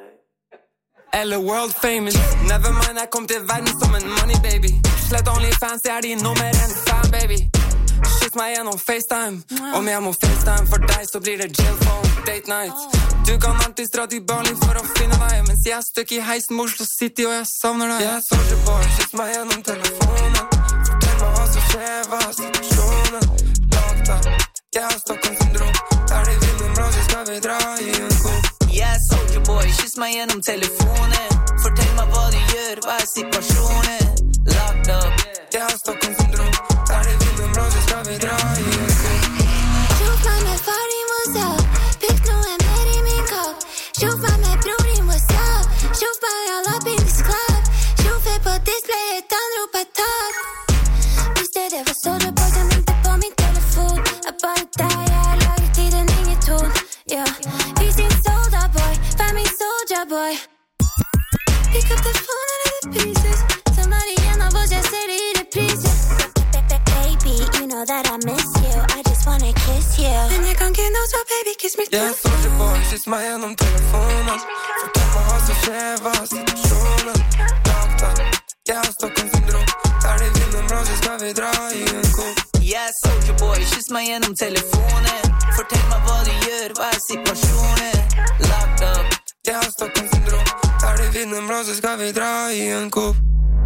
Eller world famous. Never mind, jeg kom til verden som en money baby. Slett OnlyFans, jeg din nummer 1 fan baby. Kyss meg gjennom FaceTime. Om jeg må FaceTime for deg, så blir det jail phone, date night. Du kan alltid dra til Berlin for å finne deg, mens jeg støkk I heisen med Oslo City og jeg savner deg. Jeg soldier boy, kyss meg gjennom telefonen. Fortell meg hva som skjer, hva er situasjonen? Lagt av, jeg har Stockholm-syndrom. Der I vinden blå, så skal vi dra I en kok. jeg soldier boy, kyss meg gjennom telefonen. Fortell meg hva du gjør, hva er situasjonen? Lagt up, jeg har Stockholm-syndrom. Der I vinden blå, så skal vi dra I en kok. Sjov meg med far din, what's up? Pikk noe mer I min kopp. Sjov meg med bror din, what's up? Sjov meg all up in this club. Sjov på displayet, han roper topp. Hvis det var soldier boy som ringte på min telefon. Jeg bare deg, jeg har laget tiden ingen ton. Ja, vi sin soldier boy, fam in soldier boy. Pick up the phone and the pieces. Somebody igjen av oss, jeg ser det I repriser. Baby, you know that I miss you. I just wanna kiss you. Men jeg kan ikke nå, så baby, kiss me too. Jeg soldier boy, kyss meg gjennom telefonen. Fortell meg hva som skjer, hva er situasjonen? Lagt av, jeg har Stockholm-syndrom. Der I vinden blå, så skal vi dra I en kok. jeg soldier boy, kyss meg gjennom telefonen. Fortell meg hva du gjør, hva er situasjonen? Lagt up, jeg har Stockholm-syndrom. Der I vinden blå, så skal vi dra I en kok.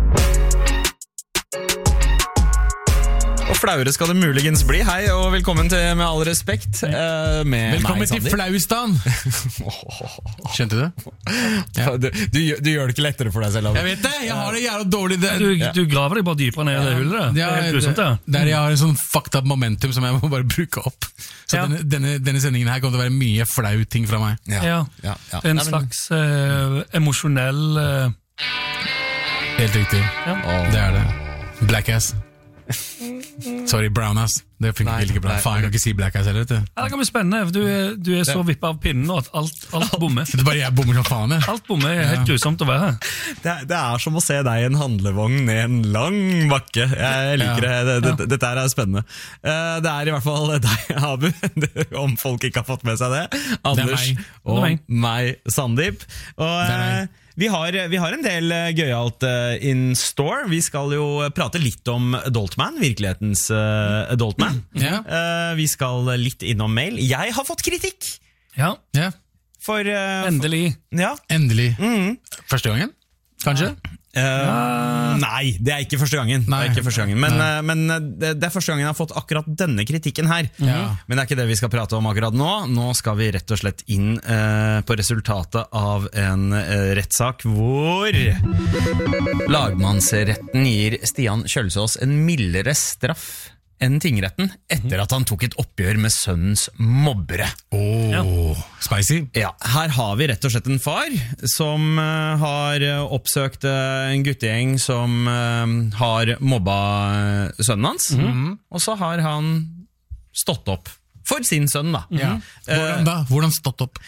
Og flauere skal det muligens bli. Hei og velkommen til Med all respekt med Velkommen meg, til Sander. Flaustan. Skjønte du det? Ja. Du gjør det ikke lettere for deg selv. Jeg vet det, jeg har det jævla dårlig det. Du graver deg bare dypere ned I det hullet. Det er helt grusomt, det. Der jeg har en sånn fucked up momentum som jeg må bare bruke opp. Så Ja. denne sendingen her kommer til å være mye flau ting fra meg. Ja. En slags emosjonell Helt riktig. Ja. Det er det. Black ass. Sorry, brown ass. Det funker ikke bra. Faen, jeg kan ikke si black ass heller, vet du. Ja, det kan bli spennende, for du er så vippet av pinnen nå at alt bommer. Det er bare jeg bommer som faen, jeg. Alt bommer helt grusomt å være her. Det er som å se deg I en handlevogn ned en lang bakke. Jeg liker det. Dette her er spennende. Det er I hvert fall deg, Abu, om folk ikke har fått med seg det. Anders meg. og meg, Sandeep. Og vi har en del gøyalt in store. Vi skal jo prate litt om Adultman, virkelighetens Adultman. Vi skal litt innom mail. Jeg har fått kritikk! Ja, For endelig. Ja. Endelig. Første gangen, kanskje? Nei, det er ikke første gangen. Det er ikke første gangen. Men det er første gangen jeg har fått akkurat denne kritikken her. Men det er ikke det vi skal prate om akkurat nå. Nå skal vi rett og slett inn på resultatet av en rettssak hvor lagmannsretten gir Stian Kjølsås en mildere straff enn tingretten etter at han tok et oppgjør med sønnens mobbere. Spicy. Ja, her har vi rett og slett en far som har oppsøkt en guttegjeng som har mobba sønnen hans, og så har han stått opp for sin sønn da. Hvordan da? Hvordan stått opp?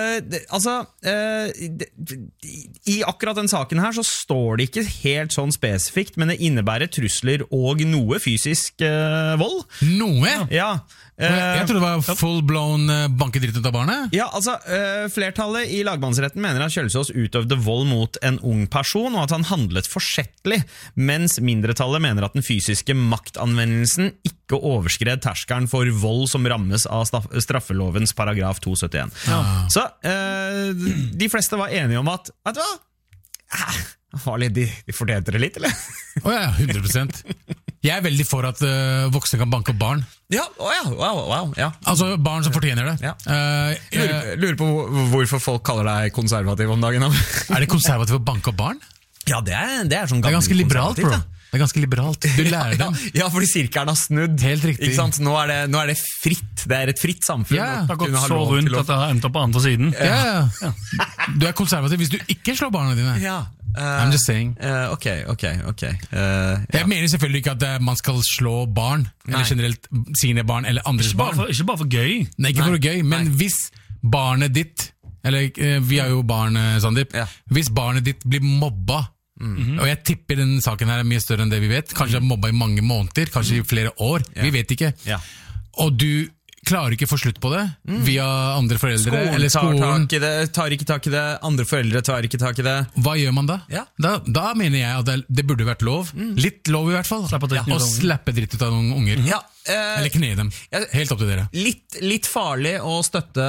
I akkurat den saken her så står det ikke helt sånn spesifikt, men det innebærer trusler og noe fysisk vold. Noe? Ja. Jeg trodde det var full-blown bankedritt ut av barnet. Ja, altså, flertallet I lagmannsretten mener at Kjølsås utøvde vold mot en ung person, og at han handlet forsettlig, mens mindretallet mener at den fysiske maktanvendelsen ikke overskred terskelen for vold som rammes av straffelovens paragraf 271. Så de fleste var enige om at, vet du hva? De fortjente det litt, eller? Ja, 100%. Jeg er veldig for at voksne kan banke opp barn. Wow. Altså barn som fortjener det. Lurer på hvorfor folk kaller deg konservativ om dagen. Er det konservativt å banke opp barn? Ja, det er sånn Det er ganske liberalt, bro. Det er ganske liberalt. Du lærer dem. Ja, fordi sirkelen har snudd. Helt riktig. Ikke sant? Nå er det fritt. Det er et fritt samfunn. Ja, Det har gått så rundt at det har endt opp på andre siden. Ja. Du er konservativ hvis du ikke slår barna dine. Ja. I'm just saying. Ok. Jeg mener selvfølgelig ikke at man skal slå barn, eller generelt sine barn, eller andres barn. Ikke bare for gøy. Nei, ikke for gøy, men hvis barnet ditt, eller vi har jo barn, Sandeep, hvis barnet ditt blir mobba, og jeg tipper den saken her er mye større enn det vi vet, kanskje mobba i mange måneder, kanskje i flere år, vi vet ikke, og du klarer ikke å få slutt på det via andre foreldre, eller skolen tar ikke tak i det, andre foreldre tar ikke tak i det. Hva gjør man da? Da mener jeg at det burde vært lov, litt lov i hvert fall, å slappe dritt ut av noen unger. Eller kne dem. Helt opp til dere. Litt farlig å støtte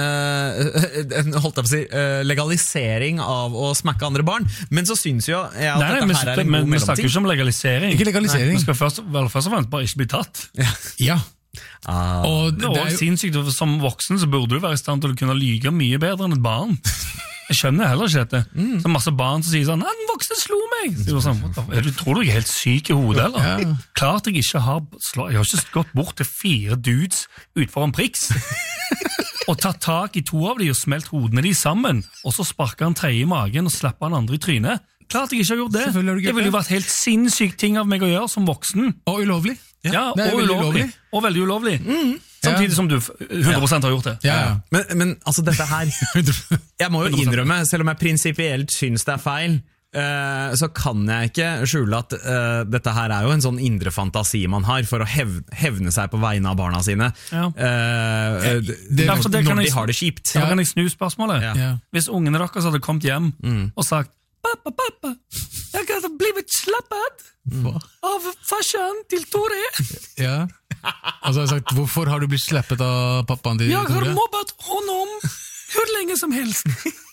legalisering av å smakke andre barn, men så synes jo jeg at dette her er en god mellomting. Vi snakker jo ikke om legalisering. Ikke legalisering. Vi skal først og fremst bare ikke bli tatt. Ja. Og det er jo sinnssykt, som voksen så burde du være i stand til å kunne lyge mye bedre enn et barn. Jeg skjønner heller ikke dette. Så masse barn som sier sånn, den voksne slo meg! Så sånn, tror du jeg er helt syk i hodet, eller? Klart jeg ikke har ikke gått bort til 4 dudes utfor en priks, og tatt tak i 2 av de og smelt hodene de sammen, og så sparket han 3 i magen og slappet han andre i trynet. Klart jeg ikke har gjort det. Det ville jo vært helt sinnssykt ting av meg å gjøre som voksen. Og ulovlig. Ja, og ulovlig. Og veldig ulovlig. Samtidig som du 100% har gjort det. Men altså dette her, jeg må jo innrømme, selv om jeg prinsipielt synes det er feil, så kan jeg ikke skjule at dette her er jo en sånn indre fantasi man har for å hevne seg på vegne av barna sine når de har det kjipt. Da kan jeg snu spørsmålet. Hvis ungene deres hadde kommet hjem og sagt Pappa, jeg hadde blitt slappet av farsan til Tore. Ja. Og så har jeg sagt, hvorfor har du blitt slappet av pappaen til Tore? Jeg har mobbet honom hvor lenge som helst.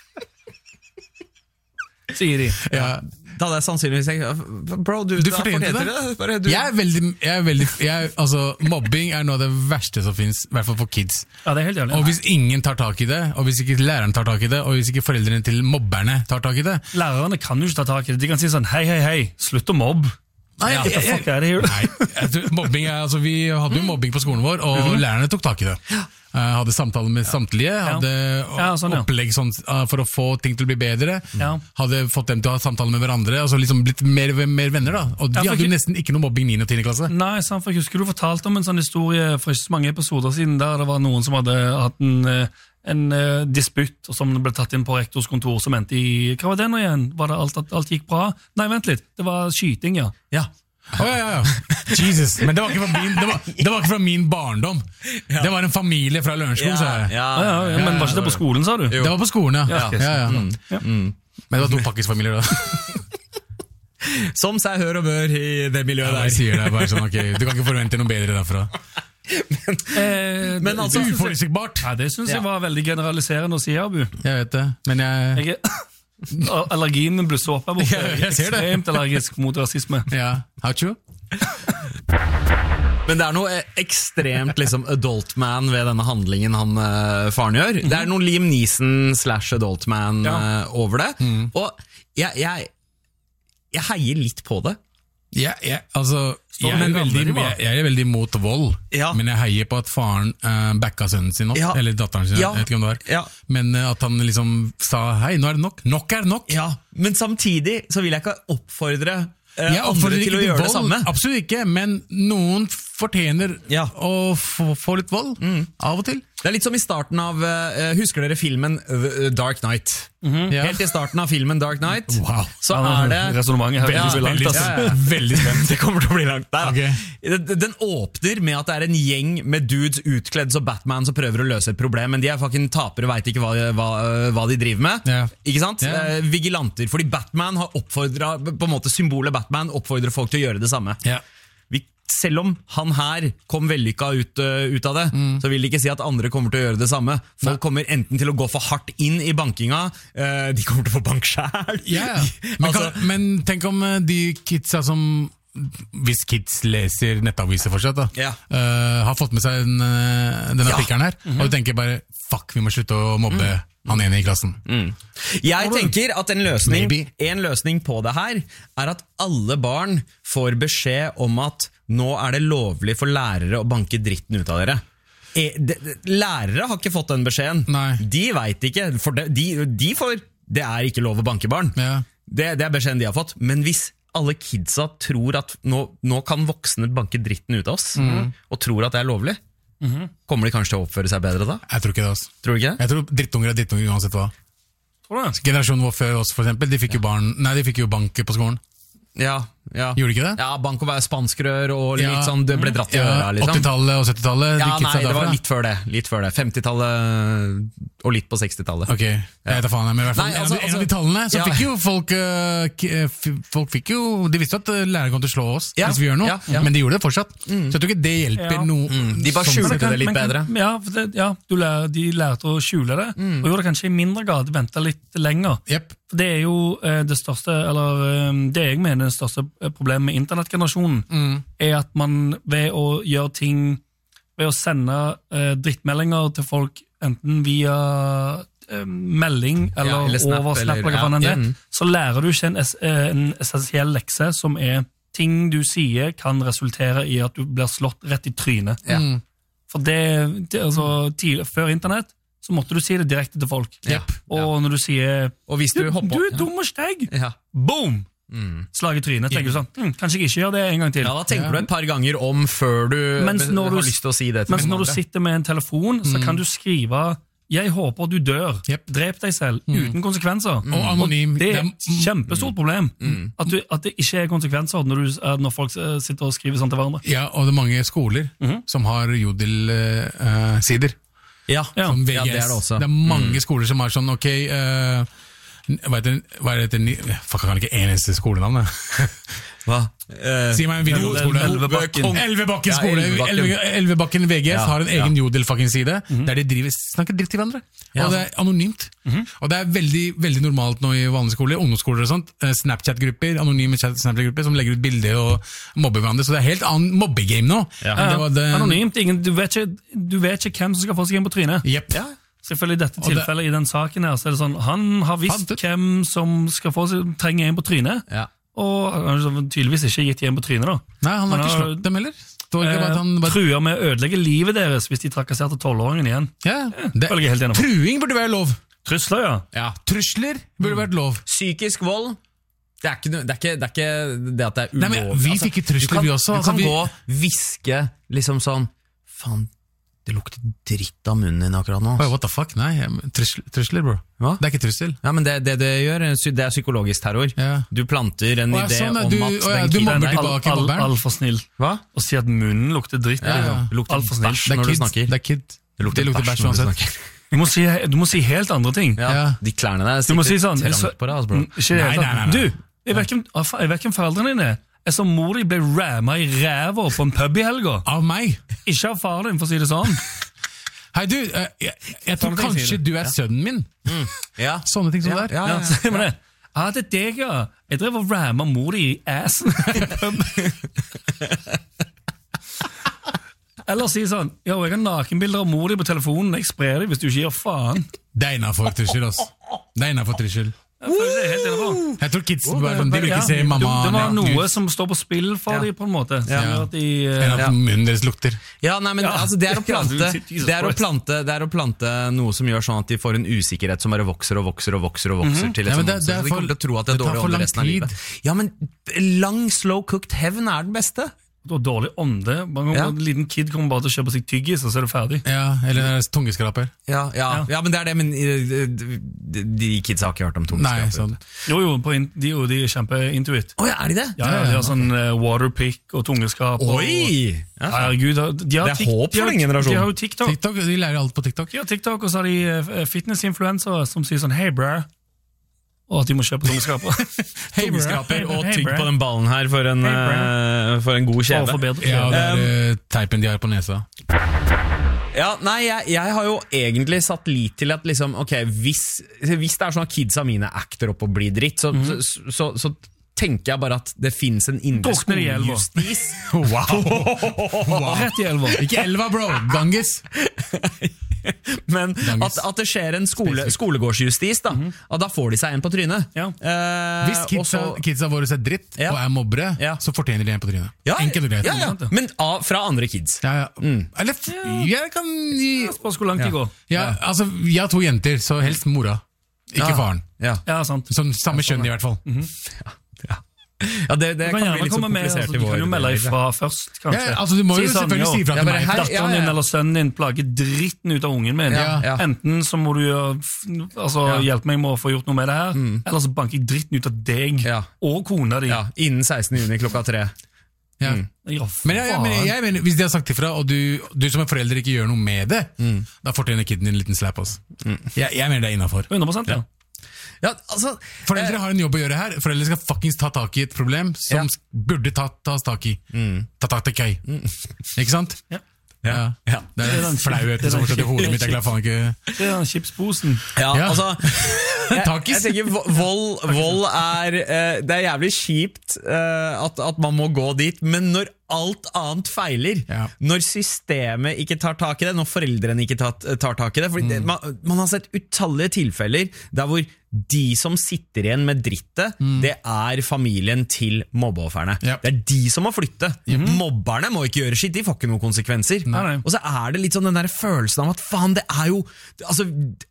Sier de. Ja. Da hadde jeg sannsynligvis tenkt, bro, du fortjente det. Mobbing er noe av det verste som finnes, i hvert fall for kids. Ja, det er helt jævlig. Og hvis ingen tar tak i det, og hvis ikke læreren tar tak i det, og hvis ikke foreldrene til mobberne tar tak i det. Lærerne kan jo ikke ta tak i det. De kan si sånn, hei, slutt å mobbe. Nei, mobbing er, altså, vi hadde jo mobbing på skolen vår, og lærerne tok tak i det. Hadde samtaler med samtlige, hadde opplegg sånn, for å få ting til å bli bedre, hadde fått dem til å ha samtaler med hverandre, altså liksom blitt mer venner da, og de hadde jo nesten ikke noe mobbing i 9. og 10. klasse. Nei, sant, for jeg husker du fortalte om en sånn historie for ikke så mange episoder siden, der det var noen som hadde hatt en disputt, og som ble tatt inn på rektors kontor, som endte i, hva var det nå igjen? Var det alt gikk bra? Nei, vent litt, det var skyting, ja. Ja. Jesus, men det var ikke fra min barndom. Det var en familie fra Lørenskog, sa jeg. Men var ikke det på skolen, sa du? Jo. Det var på skolen, ja. Men det var 2 pakkisfamilier da. Som seg hør og bør i det miljøet der. Jeg sier det, bare sånn, ok, du kan ikke forvente noe bedre derfra. Men altså uforutsigbart. Ja, det synes jeg var veldig generaliserende å si, Abu. Jeg vet det, men jeg allergien min blir så oppe borte. Jeg ser det. Ekstremt allergisk mot rasisme. Ja, how true? Men det er noe ekstremt liksom adult man ved denne handlingen faren gjør. Det er noe Liam Neeson / adult man over det. Og jeg heier litt på det. Jeg er veldig mot vold, men jeg heier på at faren backa sønnen sin opp, eller datteren sin, jeg vet ikke om det var. Men at han liksom sa, hei, nå er det nok. Nok er nok. Ja, men samtidig så vil jeg ikke oppfordre andre til å gjøre det samme. Absolutt ikke, men noen fortjener å få litt vold, av og til. Det er litt som i starten av, husker dere filmen The Dark Knight? Helt i starten av filmen Dark Knight, så er det... Resonemanget her veldig spent. Det kommer til å bli langt der. Okay. Den åpner med at det er en gjeng med dudes utkledd som Batman som prøver å løse et problem, men de er fucking tapere, vet ikke hva de driver med. Ikke sant? Vigilanter, fordi Batman har oppfordret, på en måte symbolet Batman oppfordrer folk til å gjøre det samme. Selv om han her kom vellykket ut av det, så vil det ikke si at andre kommer til å gjøre det samme. Folk kommer enten til å gå for hardt inn i bankinga, de kommer til å få bank selv. Men tenk om de kidsa som, hvis kids leser nettaviser fortsatt da, har fått med seg den artikkelen her, og du tenker bare, fuck, vi må slutte å mobbe Han ene i klassen. Jeg tenker at en løsning på det her er at alle barn får beskjed om at nå er det lovlig for lærere å banke dritten ut av dere. Lærere har ikke fått den beskjeden. Nei. De vet ikke, for de får, det er ikke lov å banke barn. Ja. Det er beskjeden de har fått. Men hvis alle kidsa tror at nå kan voksne banke dritten ut av oss, og tror at det er lovlig, kommer de kanskje til å oppføre seg bedre da? Jeg tror ikke det, altså. Tror du ikke det? Jeg tror drittunger er drittunger uansett hva. Tror du det? Generasjonen vår før oss, for eksempel, de fikk jo bank på skolen. Ja. Gjorde de ikke det? Ja, bank og spankrør og litt sånn, det ble dratt i øra, liksom. 80-tallet og 70-tallet. Ja, nei, det var litt før det. 50-tallet og litt på 60-tallet. Ok, jeg vet da faen, men i hvert fall en av de tallene, så fikk jo folk fikk jo, de visste at lærere kom til å slå oss hvis vi gjør noe, men de gjorde det fortsatt. Så jeg tror ikke det hjelper noe. De bare skjulte det litt bedre. De lærte å skjule det, og gjorde det kanskje i mindre grad, vente litt lenger. Det er jo det største, eller det jeg mener det største problemet med internettgenerasjonen, er at man ved å gjøre ting, ved å sende drittmeldinger til folk, enten via melding eller over Snap, eller hva faen enn det, så lærer du ikke en essensiell lekse som er ting du sier kan resultere i at du blir slått rett i trynet. For før internett så måtte du si det direkte til folk. Og når du sier og hvis du er dum og steg, boom! Slag i trynet, tenker du sånn, kanskje jeg ikke gjør det en gang til. Ja, da tenker du et par ganger om før du har lyst til å si det til mens når du sitter med en telefon, så kan du skrive jeg håper du dør, drep deg selv, uten konsekvenser. Og anonym. Det er et kjempestort problem, at det ikke er konsekvenser når folk sitter og skriver sånn til hverandre. Ja, og det er mange skoler som har jodel-sider. Ja, det er det også. Det er mange skoler som har sånn, ok, hva er det fuck, jeg kan ikke eneste skolenavn. Hva? Si meg en videoskole. Elvebakken skole. Elvebakken VGS har en egen jodel-fucking-side, der de snakker dritt til hverandre. Og det er anonymt. Og det er veldig, veldig normalt nå i vanlige skoler, ungdomsskoler og sånt, Snapchat-grupper, anonyme Snapchat-grupper som legger ut bilder og mobber hverandre, så det er helt annen mobbegame nå. Anonymt, du vet ikke hvem som skal få seg inn på trynet. Selvfølgelig i dette tilfellet, i den saken her, så er det sånn, han har visst hvem som skal trenge en på trynet, og han har tydeligvis ikke gitt igjen på trynet da. Nei, han har ikke slått dem heller. Truer med å ødelegge livet deres hvis de trakasserte 12-åringen igjen. Truing burde være lov. Trusler, ja. Trusler burde vært lov. Psykisk vold, det er ikke det at det er ulovlig. Nei, men vi fikk ikke trusler, vi også. Du kan gå og viske liksom sånn, faen, det lukter dritt av munnen din akkurat nå. What the fuck? Nei, trusler, bro. Hva? Det er ikke trussel. Ja, men det gjør, det er psykologisk terror. Du planter en idé om at den kiden er altfor snill. Hva? Og si at munnen lukter dritt. Lukter bæsj når du snakker. Det er kid. Det lukter bæsj når du snakker. Du må si helt andre ting. De klærne der sitter langt på deg, bro. Du, jeg vet ikke om foreldrene dine er som mor di ble rammet i ræva på en pub i helga. Av meg? Ikke av far din, for å si det sånn. Hei du, jeg tror kanskje du er sønnen min. Sånne ting som der. Ja, det er deg, ja. Jeg drev og rammet mor di i assen i pub. Eller si sånn, jeg har nakenbilder av mor di på telefonen, jeg sprer det hvis du ikke gir faen. Det er innenfor trussel, ass. Det er innenfor trussel. Jeg tror kids de vil ikke se mamma. Det var noe som står på spill for dem på en måte. Munnen deres lukter. Ja, nei, men altså, det er å plante noe som gjør sånn at de får en usikkerhet som bare vokser og vokser og vokser og vokser til et sånt, så de kommer til å tro at det er dårlig ånde resten av livet. Ja, men lang, slow-cooked hevn er den beste. Du har dårlig ånde. En liten kid kommer bare til å kjøpe seg tyggis, og så er det ferdig. Ja, eller tungeskraper. Ja, men det er det, men de kids har ikke hørt om tungeskraper. Jo, de er kjempeintuit. Er de det? Ja, de har sånn waterpick og tungeskrap. Oi! Herregud, det er håp for den generasjonen. De har jo TikTok. De lærer alt på TikTok. Ja, TikTok, og så har de fitness-influensere som sier sånn, hey bro, og at de må kjøpe tungeskraper. Tungeskraper og tygg på den ballen her for en god kjeve. Ja, det er teipen de har på nesa. Ja, nei, jeg har jo egentlig satt lit til at liksom, ok, hvis det er sånn at kidsa mine acter opp og blir dritt, så tenker jeg bare at det finnes en indre skoljustis. Wow. Rett i elva. Ikke elva, bro. Ganges. Men at det skjer en skolegårdsjustis, da, og da får de seg en på trynet. Hvis kidsa våre er dritt og er mobbere, så fortjener de en på trynet. Enkelt og greit. Men fra andre kids. Eller, jeg kan Spørs hvor langt de går. Altså, jeg har 2 jenter, så helst mora. Ikke faren. Sant. Sånn samme kjønn i hvert fall. Det kan bli litt så komplisert i vår. Du kan jo melde ifra først, kanskje. Altså, du må jo selvfølgelig si ifra til meg. Datteren din eller sønnen din plager dritten ut av ungen min. Enten så må du hjelpe meg med å få gjort noe med det her, eller så banker jeg dritten ut av deg og kona di. Innen 16. juni klokka 3. Men jeg mener, hvis de har sagt ifra, og du som en forelder ikke gjør noe med det, da fortjener kiden din en liten slap. Jeg mener det er innenfor. 100%, foreldre har en jobb å gjøre her. Foreldre skal fucking ta tak i et problem som burde tas tak i. Ta tak i ikke sant? Det er den flauheten som fortsatt i hodet mitt. Jeg klarer faen ikke. Det er den chipsposen. Jeg tenker vold det er jævlig kjipt at man må gå dit, men når alt annet feiler, når systemet ikke tar tak i det, når foreldrene ikke tar tak i det, fordi man har sett utallige tilfeller der hvor de som sitter igjen med drittet, det er familien til mobbeofferne. Det er de som må flytte. Mobberne må ikke gjøre skitt, de får ikke noen konsekvenser. Og så er det litt sånn den der følelsen av at faen, det er jo altså,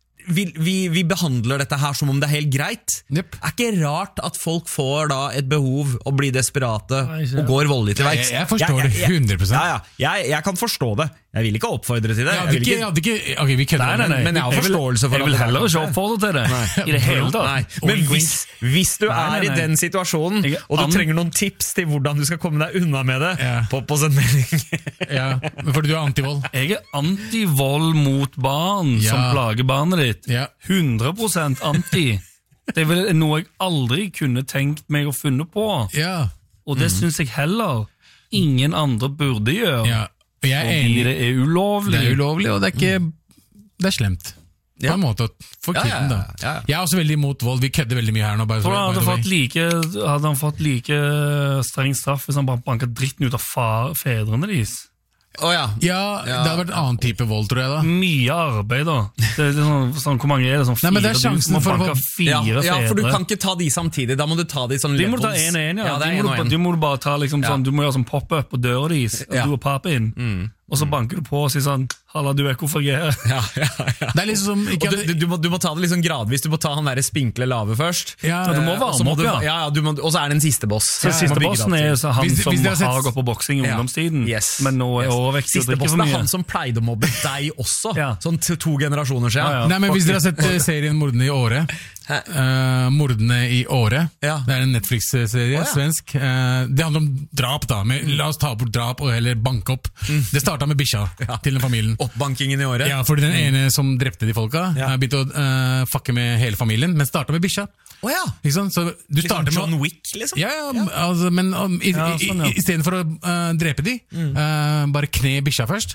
vi behandler dette her som om det er helt greit. Det er ikke rart at folk får da et behov og blir desperate og går voldelig til verks. Jeg forstår det 100%. Jeg kan forstå det. Jeg vil ikke oppfordre til det. Vi kødder. Men jeg har forståelse for det. Jeg vil heller ikke oppfordre til det. I det hele tatt. Men hvis du er i den situasjonen, og du trenger noen tips til hvordan du skal komme deg unna med det, på send melding. Fordi du er antivold. Jeg er antivold mot barn som plager barnet ditt. 100% anti. Det er noe jeg aldri kunne tenkt meg å funne på. Og det synes jeg heller ingen andre burde gjøre. Jeg er enig. Det er ulovlig. Det er ulovlig, og det er slemt. På en måte for kiden da. Jeg er også veldig imot vold. Vi kødder veldig mye her nå. Hadde han fått like streng straff hvis han bare banket dritten ut av fedrene deres? Det hadde vært en annen type vold, tror jeg da. Mye arbeid da. Det er sånn, hvor mange er det? Sånn 4? Det er sjansen for å fedre. For du kan ikke ta de samtidig. Da må du ta de sånn levels. De må du ta en og en, Du må bare ta liksom sånn, du må gjøre sånn pop-up på døra deres, du og pappa inn. Og så banker du på og sier sånn, halla, du vet hvorfor jeg er. Det er liksom ikke... Du må ta det liksom gradvis, du må ta han der spinkle lave først. Du må varme opp, og så er det en siste boss. Siste bossen er han som har gått på boksing i ungdomstiden, men nå er overvektig og drikker for mye. Siste bossen er han som pleide å mobbe deg også, sånn 2 generasjoner siden. Nei, men hvis dere har sett serien Mordene i Åre, Mordene i Åre, det er en Netflix-serie, svensk. Det handler om drap da, la oss ta bort drap og heller banke opp. Det startet med bikkja til den familien. Oppbankingen i året. Ja, fordi den ene som drepte de folka, begynte å fucke med hele familien, men startet med bikkja. Ikke sant? Så du starter med John Wick, liksom? Altså, men i stedet for å drepe de, bare kne bikkja først.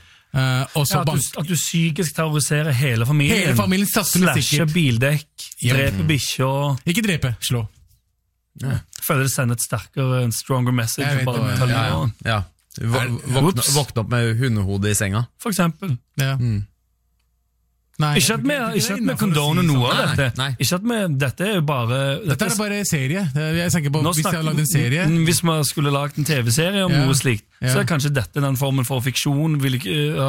At du psykisk terroriserer hele familien. Hele familien slasher bildekk, dreper bikkja. Ikke drepe, slå. Føler det sender et sterkere, en stronger message. Våkne opp med hundehode i senga. For eksempel. Ikke at vi kondoner noe av dette. Ikke at dette er jo bare... Dette er bare serie. Jeg tenker på, hvis jeg har lagd en serie... Hvis vi skulle lagd en TV-serie om noe slikt, så er kanskje dette den formen for fiksjon. Hvis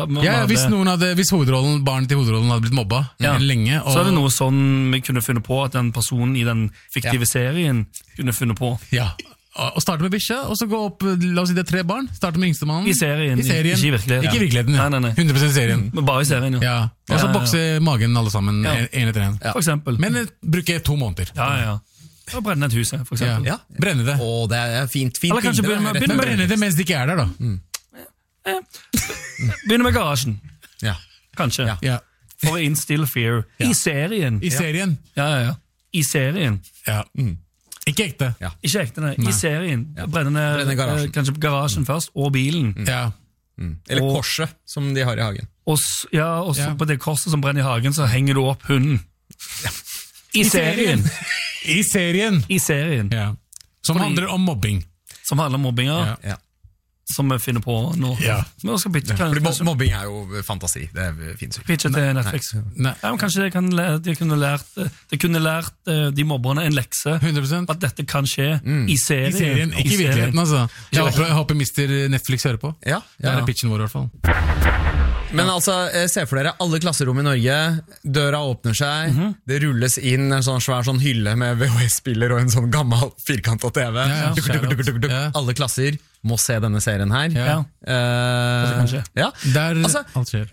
barnet til hovedrollen hadde blitt mobba lenge... Så er det noe sånn vi kunne funnet på, at den personen i den fiktive serien kunne funnet på. Og starte med bikkja, og så gå opp, la oss si det er 3 barn, starte med yngstemannen. I serien, ikke i virkeligheten. Ikke i virkeligheten, nei. 100% serien. Bare i serien, Og så bokse magen alle sammen, en etter en. For eksempel. Men bruke 2 måneder. Og brenne et hus, for eksempel. Brenne det. Det er fint Eller kanskje begynne med brenne det mens de ikke er der, da. Begynne med garasjen. Kanskje. For å instill fear. I serien. I serien. I serien. Ikke ekte. Ikke ekte, nei. I serien. Brenne garasjen. Kanskje garasjen først, og bilen. Eller korset, som de har i hagen. Og så på det korset som brenner i hagen, så henger du opp hunden. I serien. I serien. I serien. Som handler om mobbing. Som handler om mobbing, som vi finner på nå. Ja. Men skal pitche, Fordi mobbing er jo fantasi. Det finnes jo ikke. pitche til Netflix. Nei. Ja, men kanskje de kunne lært de mobberne en lekse 100%. at dette kan skje i serien. I serien, ikke i virkeligheten, altså. Jeg håper Mr. Netflix hører på. Ja, Det er pitchen vår, i hvert fall. Men altså, se for dere alle klasserom i Norge, døra åpner seg, det rulles inn en sånn svær sånn hylle med VHS-spiller og en sånn gammel firkantet TV. Ja. Alle klasser må se denne serien her. Ja. Det kan skje. Ja. Der Altså, alt skjer.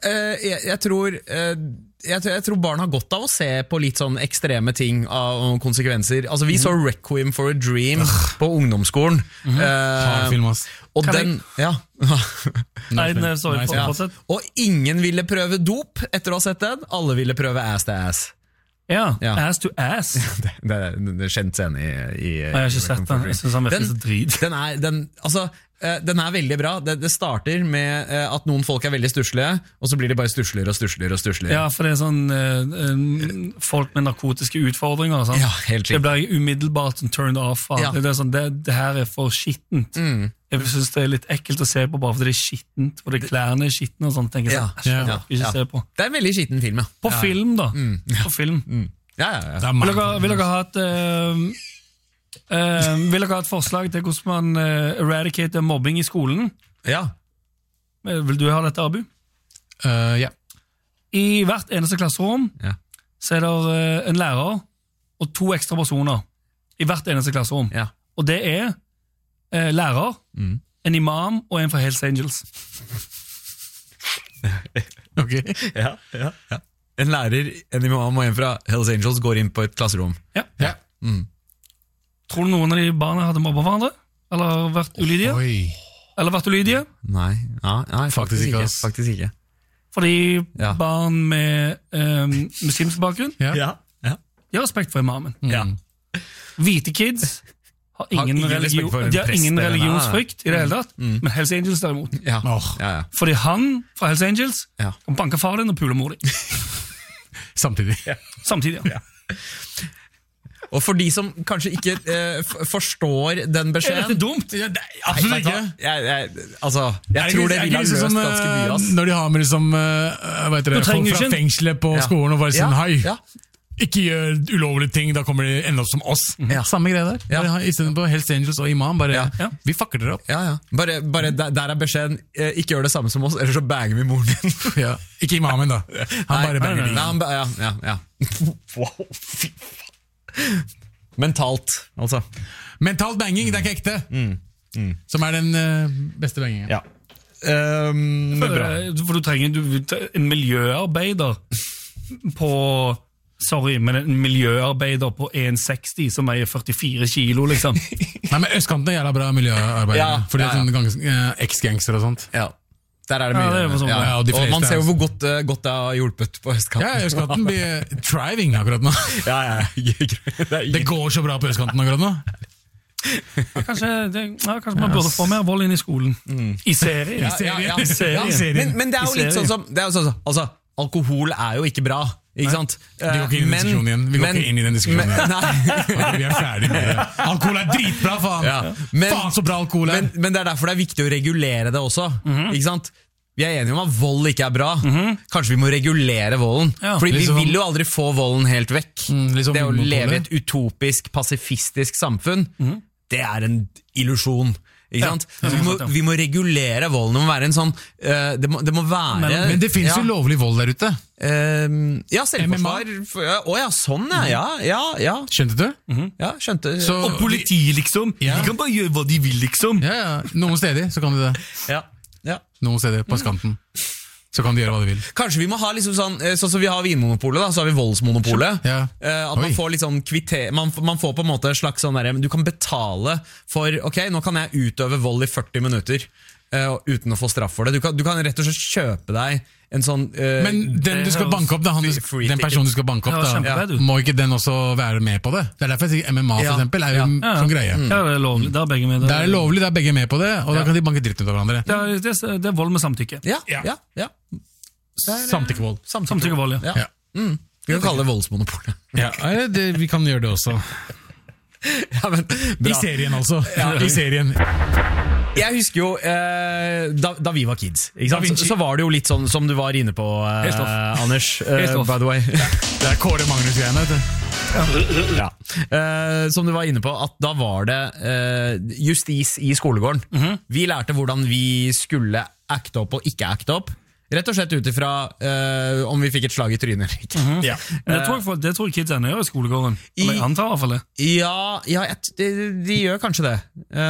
jeg tror barn har godt av å se på litt sånn ekstreme ting og konsekvenser. Altså, vi så Requiem for a Dream på ungdomsskolen. Hard film, ass. Og Kan den, ja. Nei, den står Nice, på Ja. fortsett. Og ingen ville prøve dop etter å ha sett den. Alle ville prøve ass to ass. Ja, Ja. ass to ass. Det er en kjent scene i Jeg har ikke sett den, jeg synes han virker så drit. Den er veldig bra. Det starter med at noen folk er veldig stusslige, og så blir de bare stussligere og stussligere og stussligere. Ja, for det er sånn folk med narkotiske utfordringer. Sant? Ja, helt det skikkelig. blir umiddelbart sånn turned off. Ja. Det er sånn, det her er for skittent. Jeg synes det er litt ekkelt å se på bare fordi det er skittent, og det klærne er skittene og sånt. Tenker jeg, Ja. sånn, æsj, jeg orker ikke se på. Det er en veldig skitten film, ja. På film, da. På film. Ja. Det er mange. Vil dere ha et vil dere ha et forslag til hvordan man eradicater mobbing i skolen? Ja. Vil du ha dette, Abu? Ja. I hvert eneste klasserom Ja. så er det en lærer og 2 ekstra personer i hvert eneste klasserom. Ja. Og det er lærer, en imam og en fra Hells Angels. Ok. Ja. En lærer, en imam og en fra Hells Angels går inn på et klasserom. Ja. Ja. Tror du noen av de barna hadde mobbet hverandre? Eller vært ulydige? Oi. Eller vært ulydige? Nei, faktisk ikke. ass. Faktisk ikke. Fordi Ja. barn med muslimsk bakgrunn, Ja. Ja. de har respekt for imamen. Ja. Hvite kids har ingen, ingen respekt for en de har prest ingen eller- religionsfrykt i det hele tatt, men Hells Angels derimot. Ja. Åh. Ja. Fordi han fra Hells Angels Ja. kan banke far din og pule mor din. Samtidig. Samtidig, ja. Og for de som kanskje ikke forstår den Er beskjeden dette dumt? Absolutt Vet du hva? ikke. Jeg tror det ville ha løst ganske mye, ass. Når de har med liksom, hva heter det, Du trenger folk fra ikke en- fengselet på Ja. skolen og bare sånn, hei, Ja. ikke gjør ulovlige ting, da kommer de enda opp som oss. Ja. Samme greie der. Ja. I stedet på Hells Angels og Imam, bare, Ja. vi fucker dere opp. Ja. Bare der er beskjeden, ikke gjør det samme som oss, ellers så banger vi moren din. Ja. Ikke imamen da. Han bare banger Nei, de. han ja. Wow, fy faen. Mentalt, altså. Mentalt banging, det er ikke ekte. Som er den beste bangingen. Ja. For du trenger en miljøarbeider på Sorry, men en miljøarbeider på 1,60 som veier 44 kilo, liksom. Nei, men Østkanten er jævla bra miljøarbeid. Ja, For det er ja, ja. sånn eks-gangster og sånt. Ja. Der er det Ja, mye. det er jo sånn, ja, og de fleste man ser jo er- hvor godt det har hjulpet på østkanten. Ja, Østkanten blir thriving akkurat nå. Ja. Det går så bra på Østkanten akkurat nå. Kanskje man burde få mer vold inn i skolen. I serien. I serien. Men det er jo litt sånn som altså, alkohol er jo ikke bra, ikke sant? Vi går ikke inn i den diskusjonen igjen. Vi går ikke inn i den diskusjonen igjen. Nei. Vi er ferdig med det. Alkohol er dritbra, faen! Ja, men- Faen så bra alkohol er! Men det er derfor det er viktig å regulere det også. Ikke sant? Vi er enige om at vold ikke er bra. Kanskje vi må regulere volden. Ja. Fordi Liksom- vi vil jo aldri få volden helt vekk. liksom Det å Vinmonopolet. leve i et utopisk, pasifistisk samfunn, det er en illusjon. Ikke sant? Ja, Så vi må regulere volden. Det må være en sånn det må være Men det finnes ja. jo lovlig vold der ute. Ja, selvforsvar. Å ja, sånn ja. Skjønte du? Ja, skjønte. Så- Og politiet, liksom. Ja. De kan bare gjøre hva de vil, liksom. Ja. Noen steder så kan de det. Ja. Noen steder på skanten. Så kan de gjøre hva de vil. Kanskje vi må ha liksom sånn som vi har Vinmonopolet, da, så har vi Voldsmonopolet. Ja. At man Oi. får litt sånn man får på en måte en slags sånn der, du kan betale for, ok, nå kan jeg utøve vold i 40 minutter uten å få straff for det. Du kan rett og slett kjøpe deg en sånn Men den du skal banke opp, da, free den personen du skal banke opp, Ja, da, kjempefett ut. må ikke den også være med på det? Det er derfor jeg sier MMA, for Ja. eksempel, er jo en Ja. sånn greie. Ja, det er lovlig. Der er begge med. Det er lovlig, det er begge med på det, og da kan de banke dritten ut av hverandre. Det er vold med samtykke. Ja. Samtykkevold. Samtykkevold, ja. Ja. Vi kan kalle det Voldsmonopolet. Ja, vi kan gjøre det også. Ja, men, I serien altså. I serien. Jeg husker jo da vi var kids, ikke sant? Så var det jo litt sånn som du var inne på, Anders, by the way. Det er Kåre Magnus-greiene, vet du. Ja. Som du var inne på, at da var det justis i skolegården. Vi lærte hvordan vi skulle acte opp og ikke acte opp. Rett og slett ut ifra om vi fikk et slag i trynet eller ikke. Ja. Det tror jeg kids ennå gjør i skolegården. Eller jeg antar i hvert fall det. Ja, de gjør kanskje det.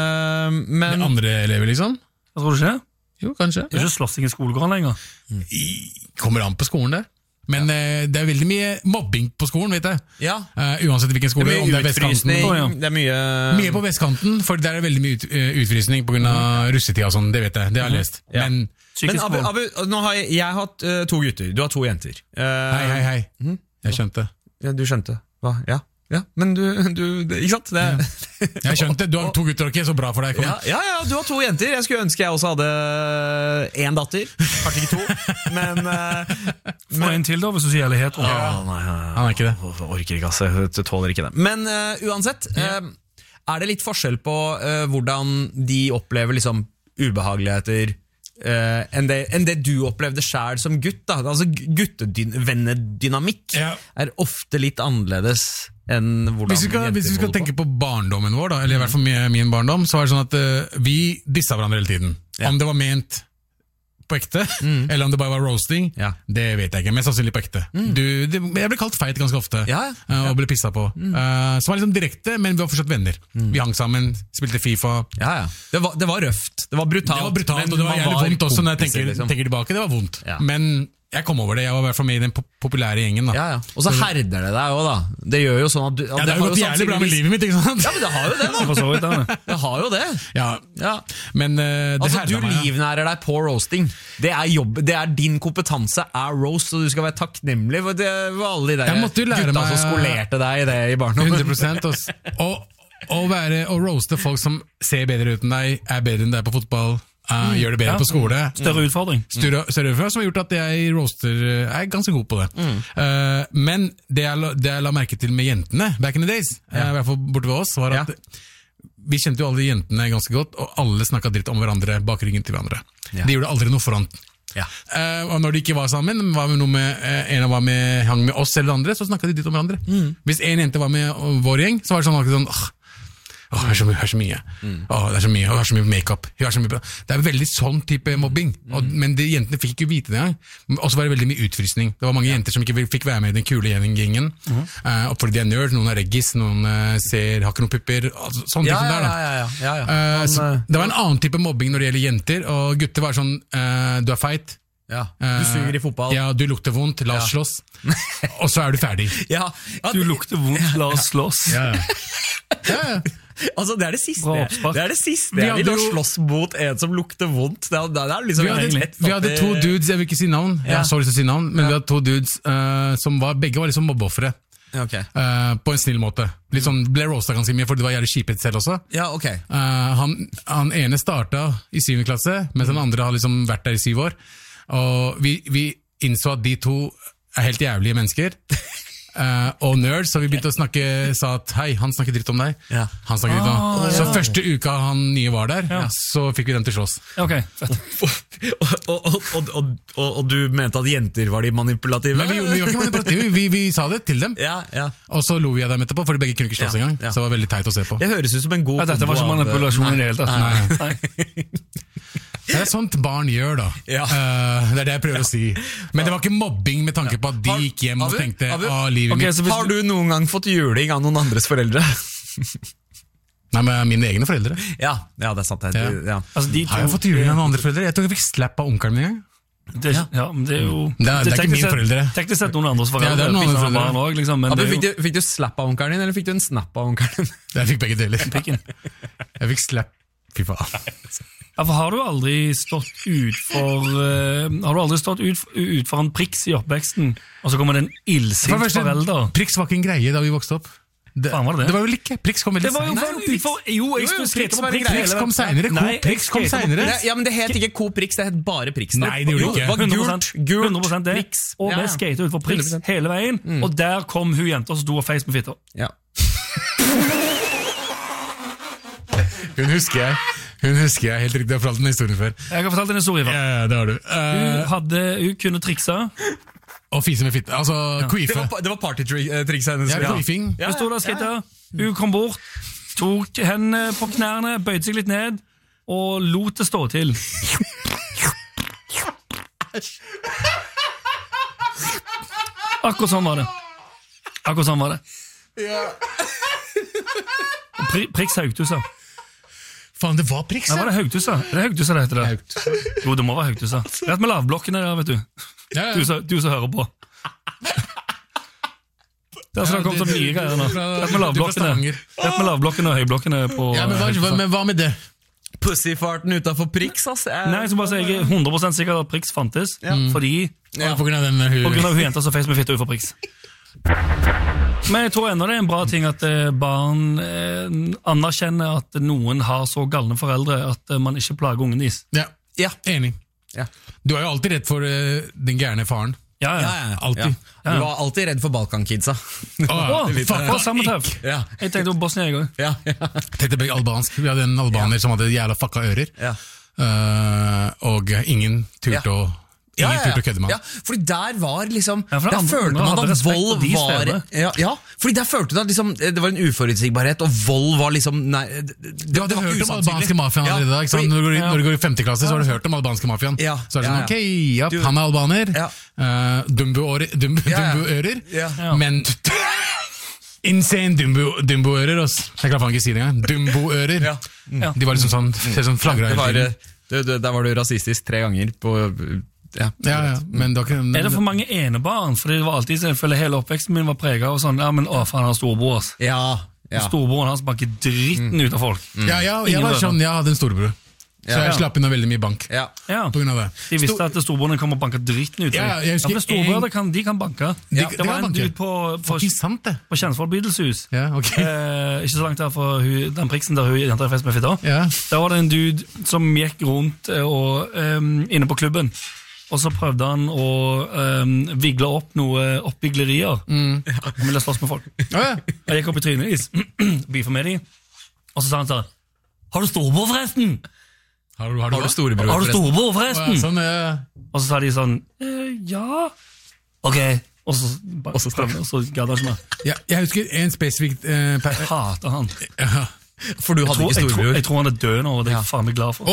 Men andre elever, liksom? Jeg tror du ikke? Jo, kanskje. Det er ikke slåssing i skolegården lenger. Kommer an på skolen der. Men det er veldig mye mobbing på skolen, vet jeg. Ja. Uansett hvilken skole, om det er utfrysning, vestkanten. det er mye på vestkanten, for der er veldig mye utfrysning på grunn av russetida og sånn, det vet jeg. Det har jeg lest. Ja. Men Abu, nå har jeg hatt 2 gutter, du har 2 jenter. Hei. Jeg skjønte. Ja, du skjønte. Hva? Ja, men du ikke sant? Jeg skjønte, du har 2 gutter, ok, så bra for deg. Ja, du har 2 jenter. Jeg skulle ønske jeg også hadde 1 datter. Kanskje ikke 2, men få en til da, hvis du sier ærlighet. Nei, han er ikke det. Orker ikke, altså. Jeg tåler ikke det. Men uansett, er det litt forskjell på hvordan de opplever liksom ubehageligheter enn det du opplevde selv som gutt da. Altså guttevennedynamikk er ofte litt annerledes enn hvordan hvis vi skal tenke på barndommen vår da, eller i hvert fall min barndom, så var det sånn at vi dissa hverandre hele tiden. Om det var ment på ekte, eller om det bare var roasting, det vet jeg ikke, men sannsynlig på ekte. Jeg ble kalt feit ganske ofte, og ble pisset på. Så var det liksom direkte, men vi var fortsatt venner. Vi hang sammen, spilte FIFA. Det var røft, det var brutalt. Det var brutalt, og det var jævlig vondt også når jeg tenker tilbake, det var vondt. Men jeg kom over det, jeg var i hvert fall med i den populære gjengen da. Og så herder det deg også da. Det gjør jo sånn at det har jo gått jævlig bra med livet mitt, ikke sant? Ja, men det har jo det da. Det har jo det. Ja. Men det altså, herder meg. Du livnærer deg på roasting. Det er jobb, det er din kompetanse er roast, og du skal være takknemlig for det var alle de der gutta som skolerte deg i det i barndommen. 100%. Å roaste folk som ser bedre ut enn deg, er bedre enn deg på fotball, gjør det bedre på skole. Større utfordring. Større utfordring som har gjort at jeg roaster, er ganske god på det. Men det jeg la merke til med jentene, back in the days, i hvert fall borte ved oss, var at vi kjente jo alle jentene ganske godt, og alle snakket dritt om hverandre bak ryggen til hverandre. De gjorde aldri noe forant. Og når de ikke var sammen, en hang med oss eller andre, så snakket de dritt om hverandre. Hvis en jente var med vår gjeng, så var det sånn det er så mye. Det er så mye. Hun har så mye makeup. Det er veldig sånn type mobbing. Men de jentene fikk ikke vite det engang. Og så var det veldig mye utfrysning. Det var mange jenter som ikke fikk være med i den kule gjengen. Fordi de er nerd, noen er reggis, noen har ikke noen pupper. Sånne ting som der. Så det var en annen type mobbing når det gjelder jenter. Og gutter var sånn, du er feit. Du suger i fotball. Du lukter vondt, la oss slåss. Og så er du ferdig. Du lukter vondt, la oss slåss. Altså, det er det siste. Jeg vil slåss mot en som lukter vondt. Det er liksom vi hadde 2 dudes, jeg vil ikke si navn, jeg har så lyst til å si navn, men vi hadde 2 dudes som begge var liksom mobbeoffere. På en snill måte. Litt sånn, ble roastet ganske mye, for det var jævlig kjipet selv også. Han ene startet i 7. klasse, mens den andre har liksom vært der i 7 år. Og vi innså at de 2 er helt jævlige mennesker. Og nerds, så vi begynte å sa at hei, han snakker dritt om deg. Han snakker dritt om deg. Så første uka han nye var der, så fikk vi dem til slåss. Og du mente at jenter var de manipulative? Men vi var ikke manipulative, vi sa det til dem. Og så lo vi av dem etterpå, for begge kunne ikke slåss engang. Så det var veldig teit å se på. Det høres ut som en god dette var ikke manipulasjon i det hele tatt. Det er sånt barn gjør da. Det er det jeg prøver å si. Men det var ikke mobbing med tanke på at de gikk hjem og tenkte livet mitt. Har du noen gang fått juling av noen andres foreldre? Nei, men mine egne foreldre. Ja, det er sant. Har jeg fått juling av noen andre foreldre? Jeg tror jeg fikk slapp av onkelen min. Det er jo det er ikke mine foreldre. Teknisk sett noen andres foreldre. Fikk du slapp av onkelen din, eller fikk du en snapp av onkelen din? Jeg fikk begge deler. Jeg fikk slapp. Fy faen. Har du aldri stått ut for en priks i oppveksten, og så kommer det en illsint forelder? Priks var ikke en greie da vi vokste opp. Det var jo ikke. Priks kom veldig Priks kom senere. Priks kom senere. Ja, men det het ikke Ko-Priks, det het bare Priks. Nei, det gjorde det ikke. 100% det. Og vi skatet ut for Priks hele veien, og der kom hun jenta som sto og feis med fitter. Hun husker jeg helt riktig. Jeg har fortalt den historien før. Jeg har fortalt en historie før. Ja, det har du. Hun kunne trikse. Og fise med fitte. Altså, queefe. Det var partytrikset hennes. Ja, queefing. Hun stod der og skrittet. Hun kom bort, tok hendene på knærne, bøyde seg litt ned, og lot det stå til. Akkurat sånn var det. Prix Haugtusa. Faen, det var Prix, ja. Var det Haugtusa? Det Haugtusa det heter det. Jo, det må være Haugtusa. Rett med lavblokkene der, vet du. Ja. Du som hører på. Det har kommet så mye greier nå. Rett med lavblokkene og høyblokkene på... Ja, men hva med det? Pussyfarten utenfor Prix, ass. Nei, jeg skal bare si, jeg er 100% sikker at Prix fantes, fordi... På grunn av hun jenta som feis med fitte utenfor Prix. Men jeg tror enda det er en bra ting at barn anerkjenner at noen har så galne foreldre at man ikke plager ungen deres. Ja, enig. Ja. Du er jo alltid redd for den gærne faren. Ja. Alltid. Du var alltid redd for Balkankidsa. Fuck, samme tøff. Jeg tenkte på Bosnia i går. Tenkte begge albansk. Vi hadde en albaner som hadde jævla fucka ører. Og ingen turte å kødde med han. Ja, fordi der var liksom der følte man at vold var fordi der følte du at liksom, det var en uforutsigbarhet, og vold var liksom Du hadde hørt om albanske mafiaen allerede da, når du går i 5. klasse, så har du hørt om albanske mafiaen. Så er det sånn, ok, han er albaner, dumbo-ører, men insane dumbo-ører, jeg klarer faen ikke å si det engang, dumbo-ører, de var liksom sånn flagra hele tiden. Der var du rasistisk 3 ganger på... men er det for mange enebarn? For det var alltid så jeg føler hele oppveksten min var preget av sånn, faen, han har storbror. Storebroren hans banker dritten ut av folk. Jeg var sånn, jeg hadde en storebror. Så jeg slapp unna veldig mye bank på grunn av det. De visste at storebroren kom og banket dritten ut. For storebrødre de kan banke. Det var en dude på Kjensvoll Bydelshus. Ikke så langt der for den priksen der hun jenta er fest med fitta. Der var det en dude som gikk rundt inne på klubben. Og så prøvde han å vigle opp noe oppviglerier. Han ville slåss med folk. Jeg gikk opp i trynet deres, beefer med dem, og så sa han sånn, har du storebror forresten? Har du storebror forresten? Og så sa de sånn, ja. Ok, og så gadd han ikke mer. Jeg husker en spesifikt... Jeg hater han. For du hadde ikke storebror. Jeg tror han er død nå, og det er jeg faen meg glad for.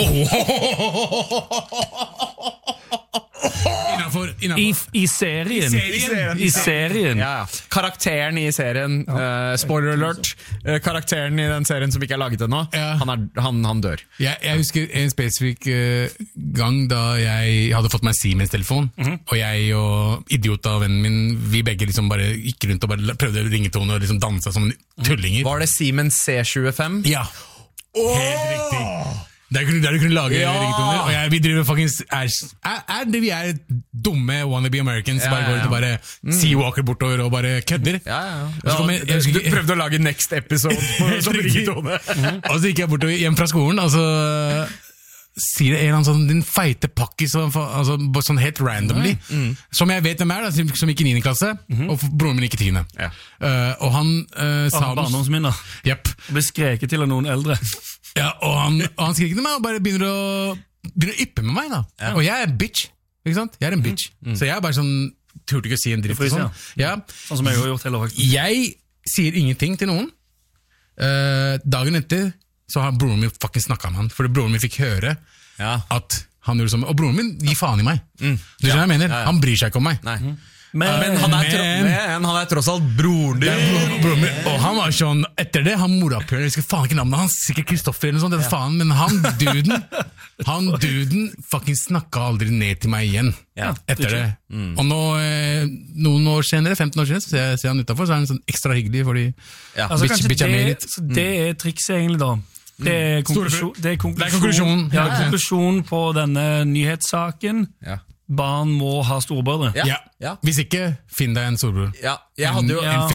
I serien. Karakteren i serien, spoiler alert, karakteren i den serien som ikke er laget ennå, han dør. Jeg husker en spesifikk gang da jeg hadde fått meg Siemens-telefon, og jeg og idiota vennen min, vi begge liksom bare gikk rundt og bare prøvde ringetone og liksom dansa som tullinger. Var det Siemens C25? Ja. Helt riktig. Der du kunne lage ringetoner, og vi driver fucking vi er dumme wannabe Americans, bare går ut og bare seawalker bortover og bare kødder. Du prøvde å lage next episode som ringetone. Og så gikk jeg bortover hjem fra skolen, og så sier det en eller annen sånn, din feite pakkis, sånn helt randomly, som jeg vet hvem er, som gikk i 9. klasse, og broren min gikk i 10. Og han sa... Barndomsminner. Jepp. Ble skreket til av noen eldre. Ja, og han skriker til meg og bare begynner å yppe med meg da. Og jeg er bitch, ikke sant? Jeg er en bitch. Så jeg er bare sånn, turte ikke å si en dritt og sånn. Sånn som jeg har gjort hele faktisk. Jeg sier ingenting til noen. Dagen etter så har broren min fucking snakket med han, fordi broren min fikk høre at han gjorde sånn, og broren min gir faen i meg. Du skjønner hva jeg mener? Han bryr seg ikke om meg. Men han er tross alt broren din. Og han var sånn, etter det, han morapøren, jeg husker faen ikke navnet hans, sikkert Kristoffer eller noe sånt, det er faen, men han duden fucking snakket aldri ned til meg igjen etter det. Og nå, noen år senere, 15 år senere, så ser han utenfor, så er han sånn ekstra hyggelig, fordi bitch er med litt. Det er trikset egentlig da. Det er konklusjonen. Konklusjonen på denne nyhetssaken. Barn må ha storebrødre. Hvis ikke, finn deg en storebror. Jeg hadde jo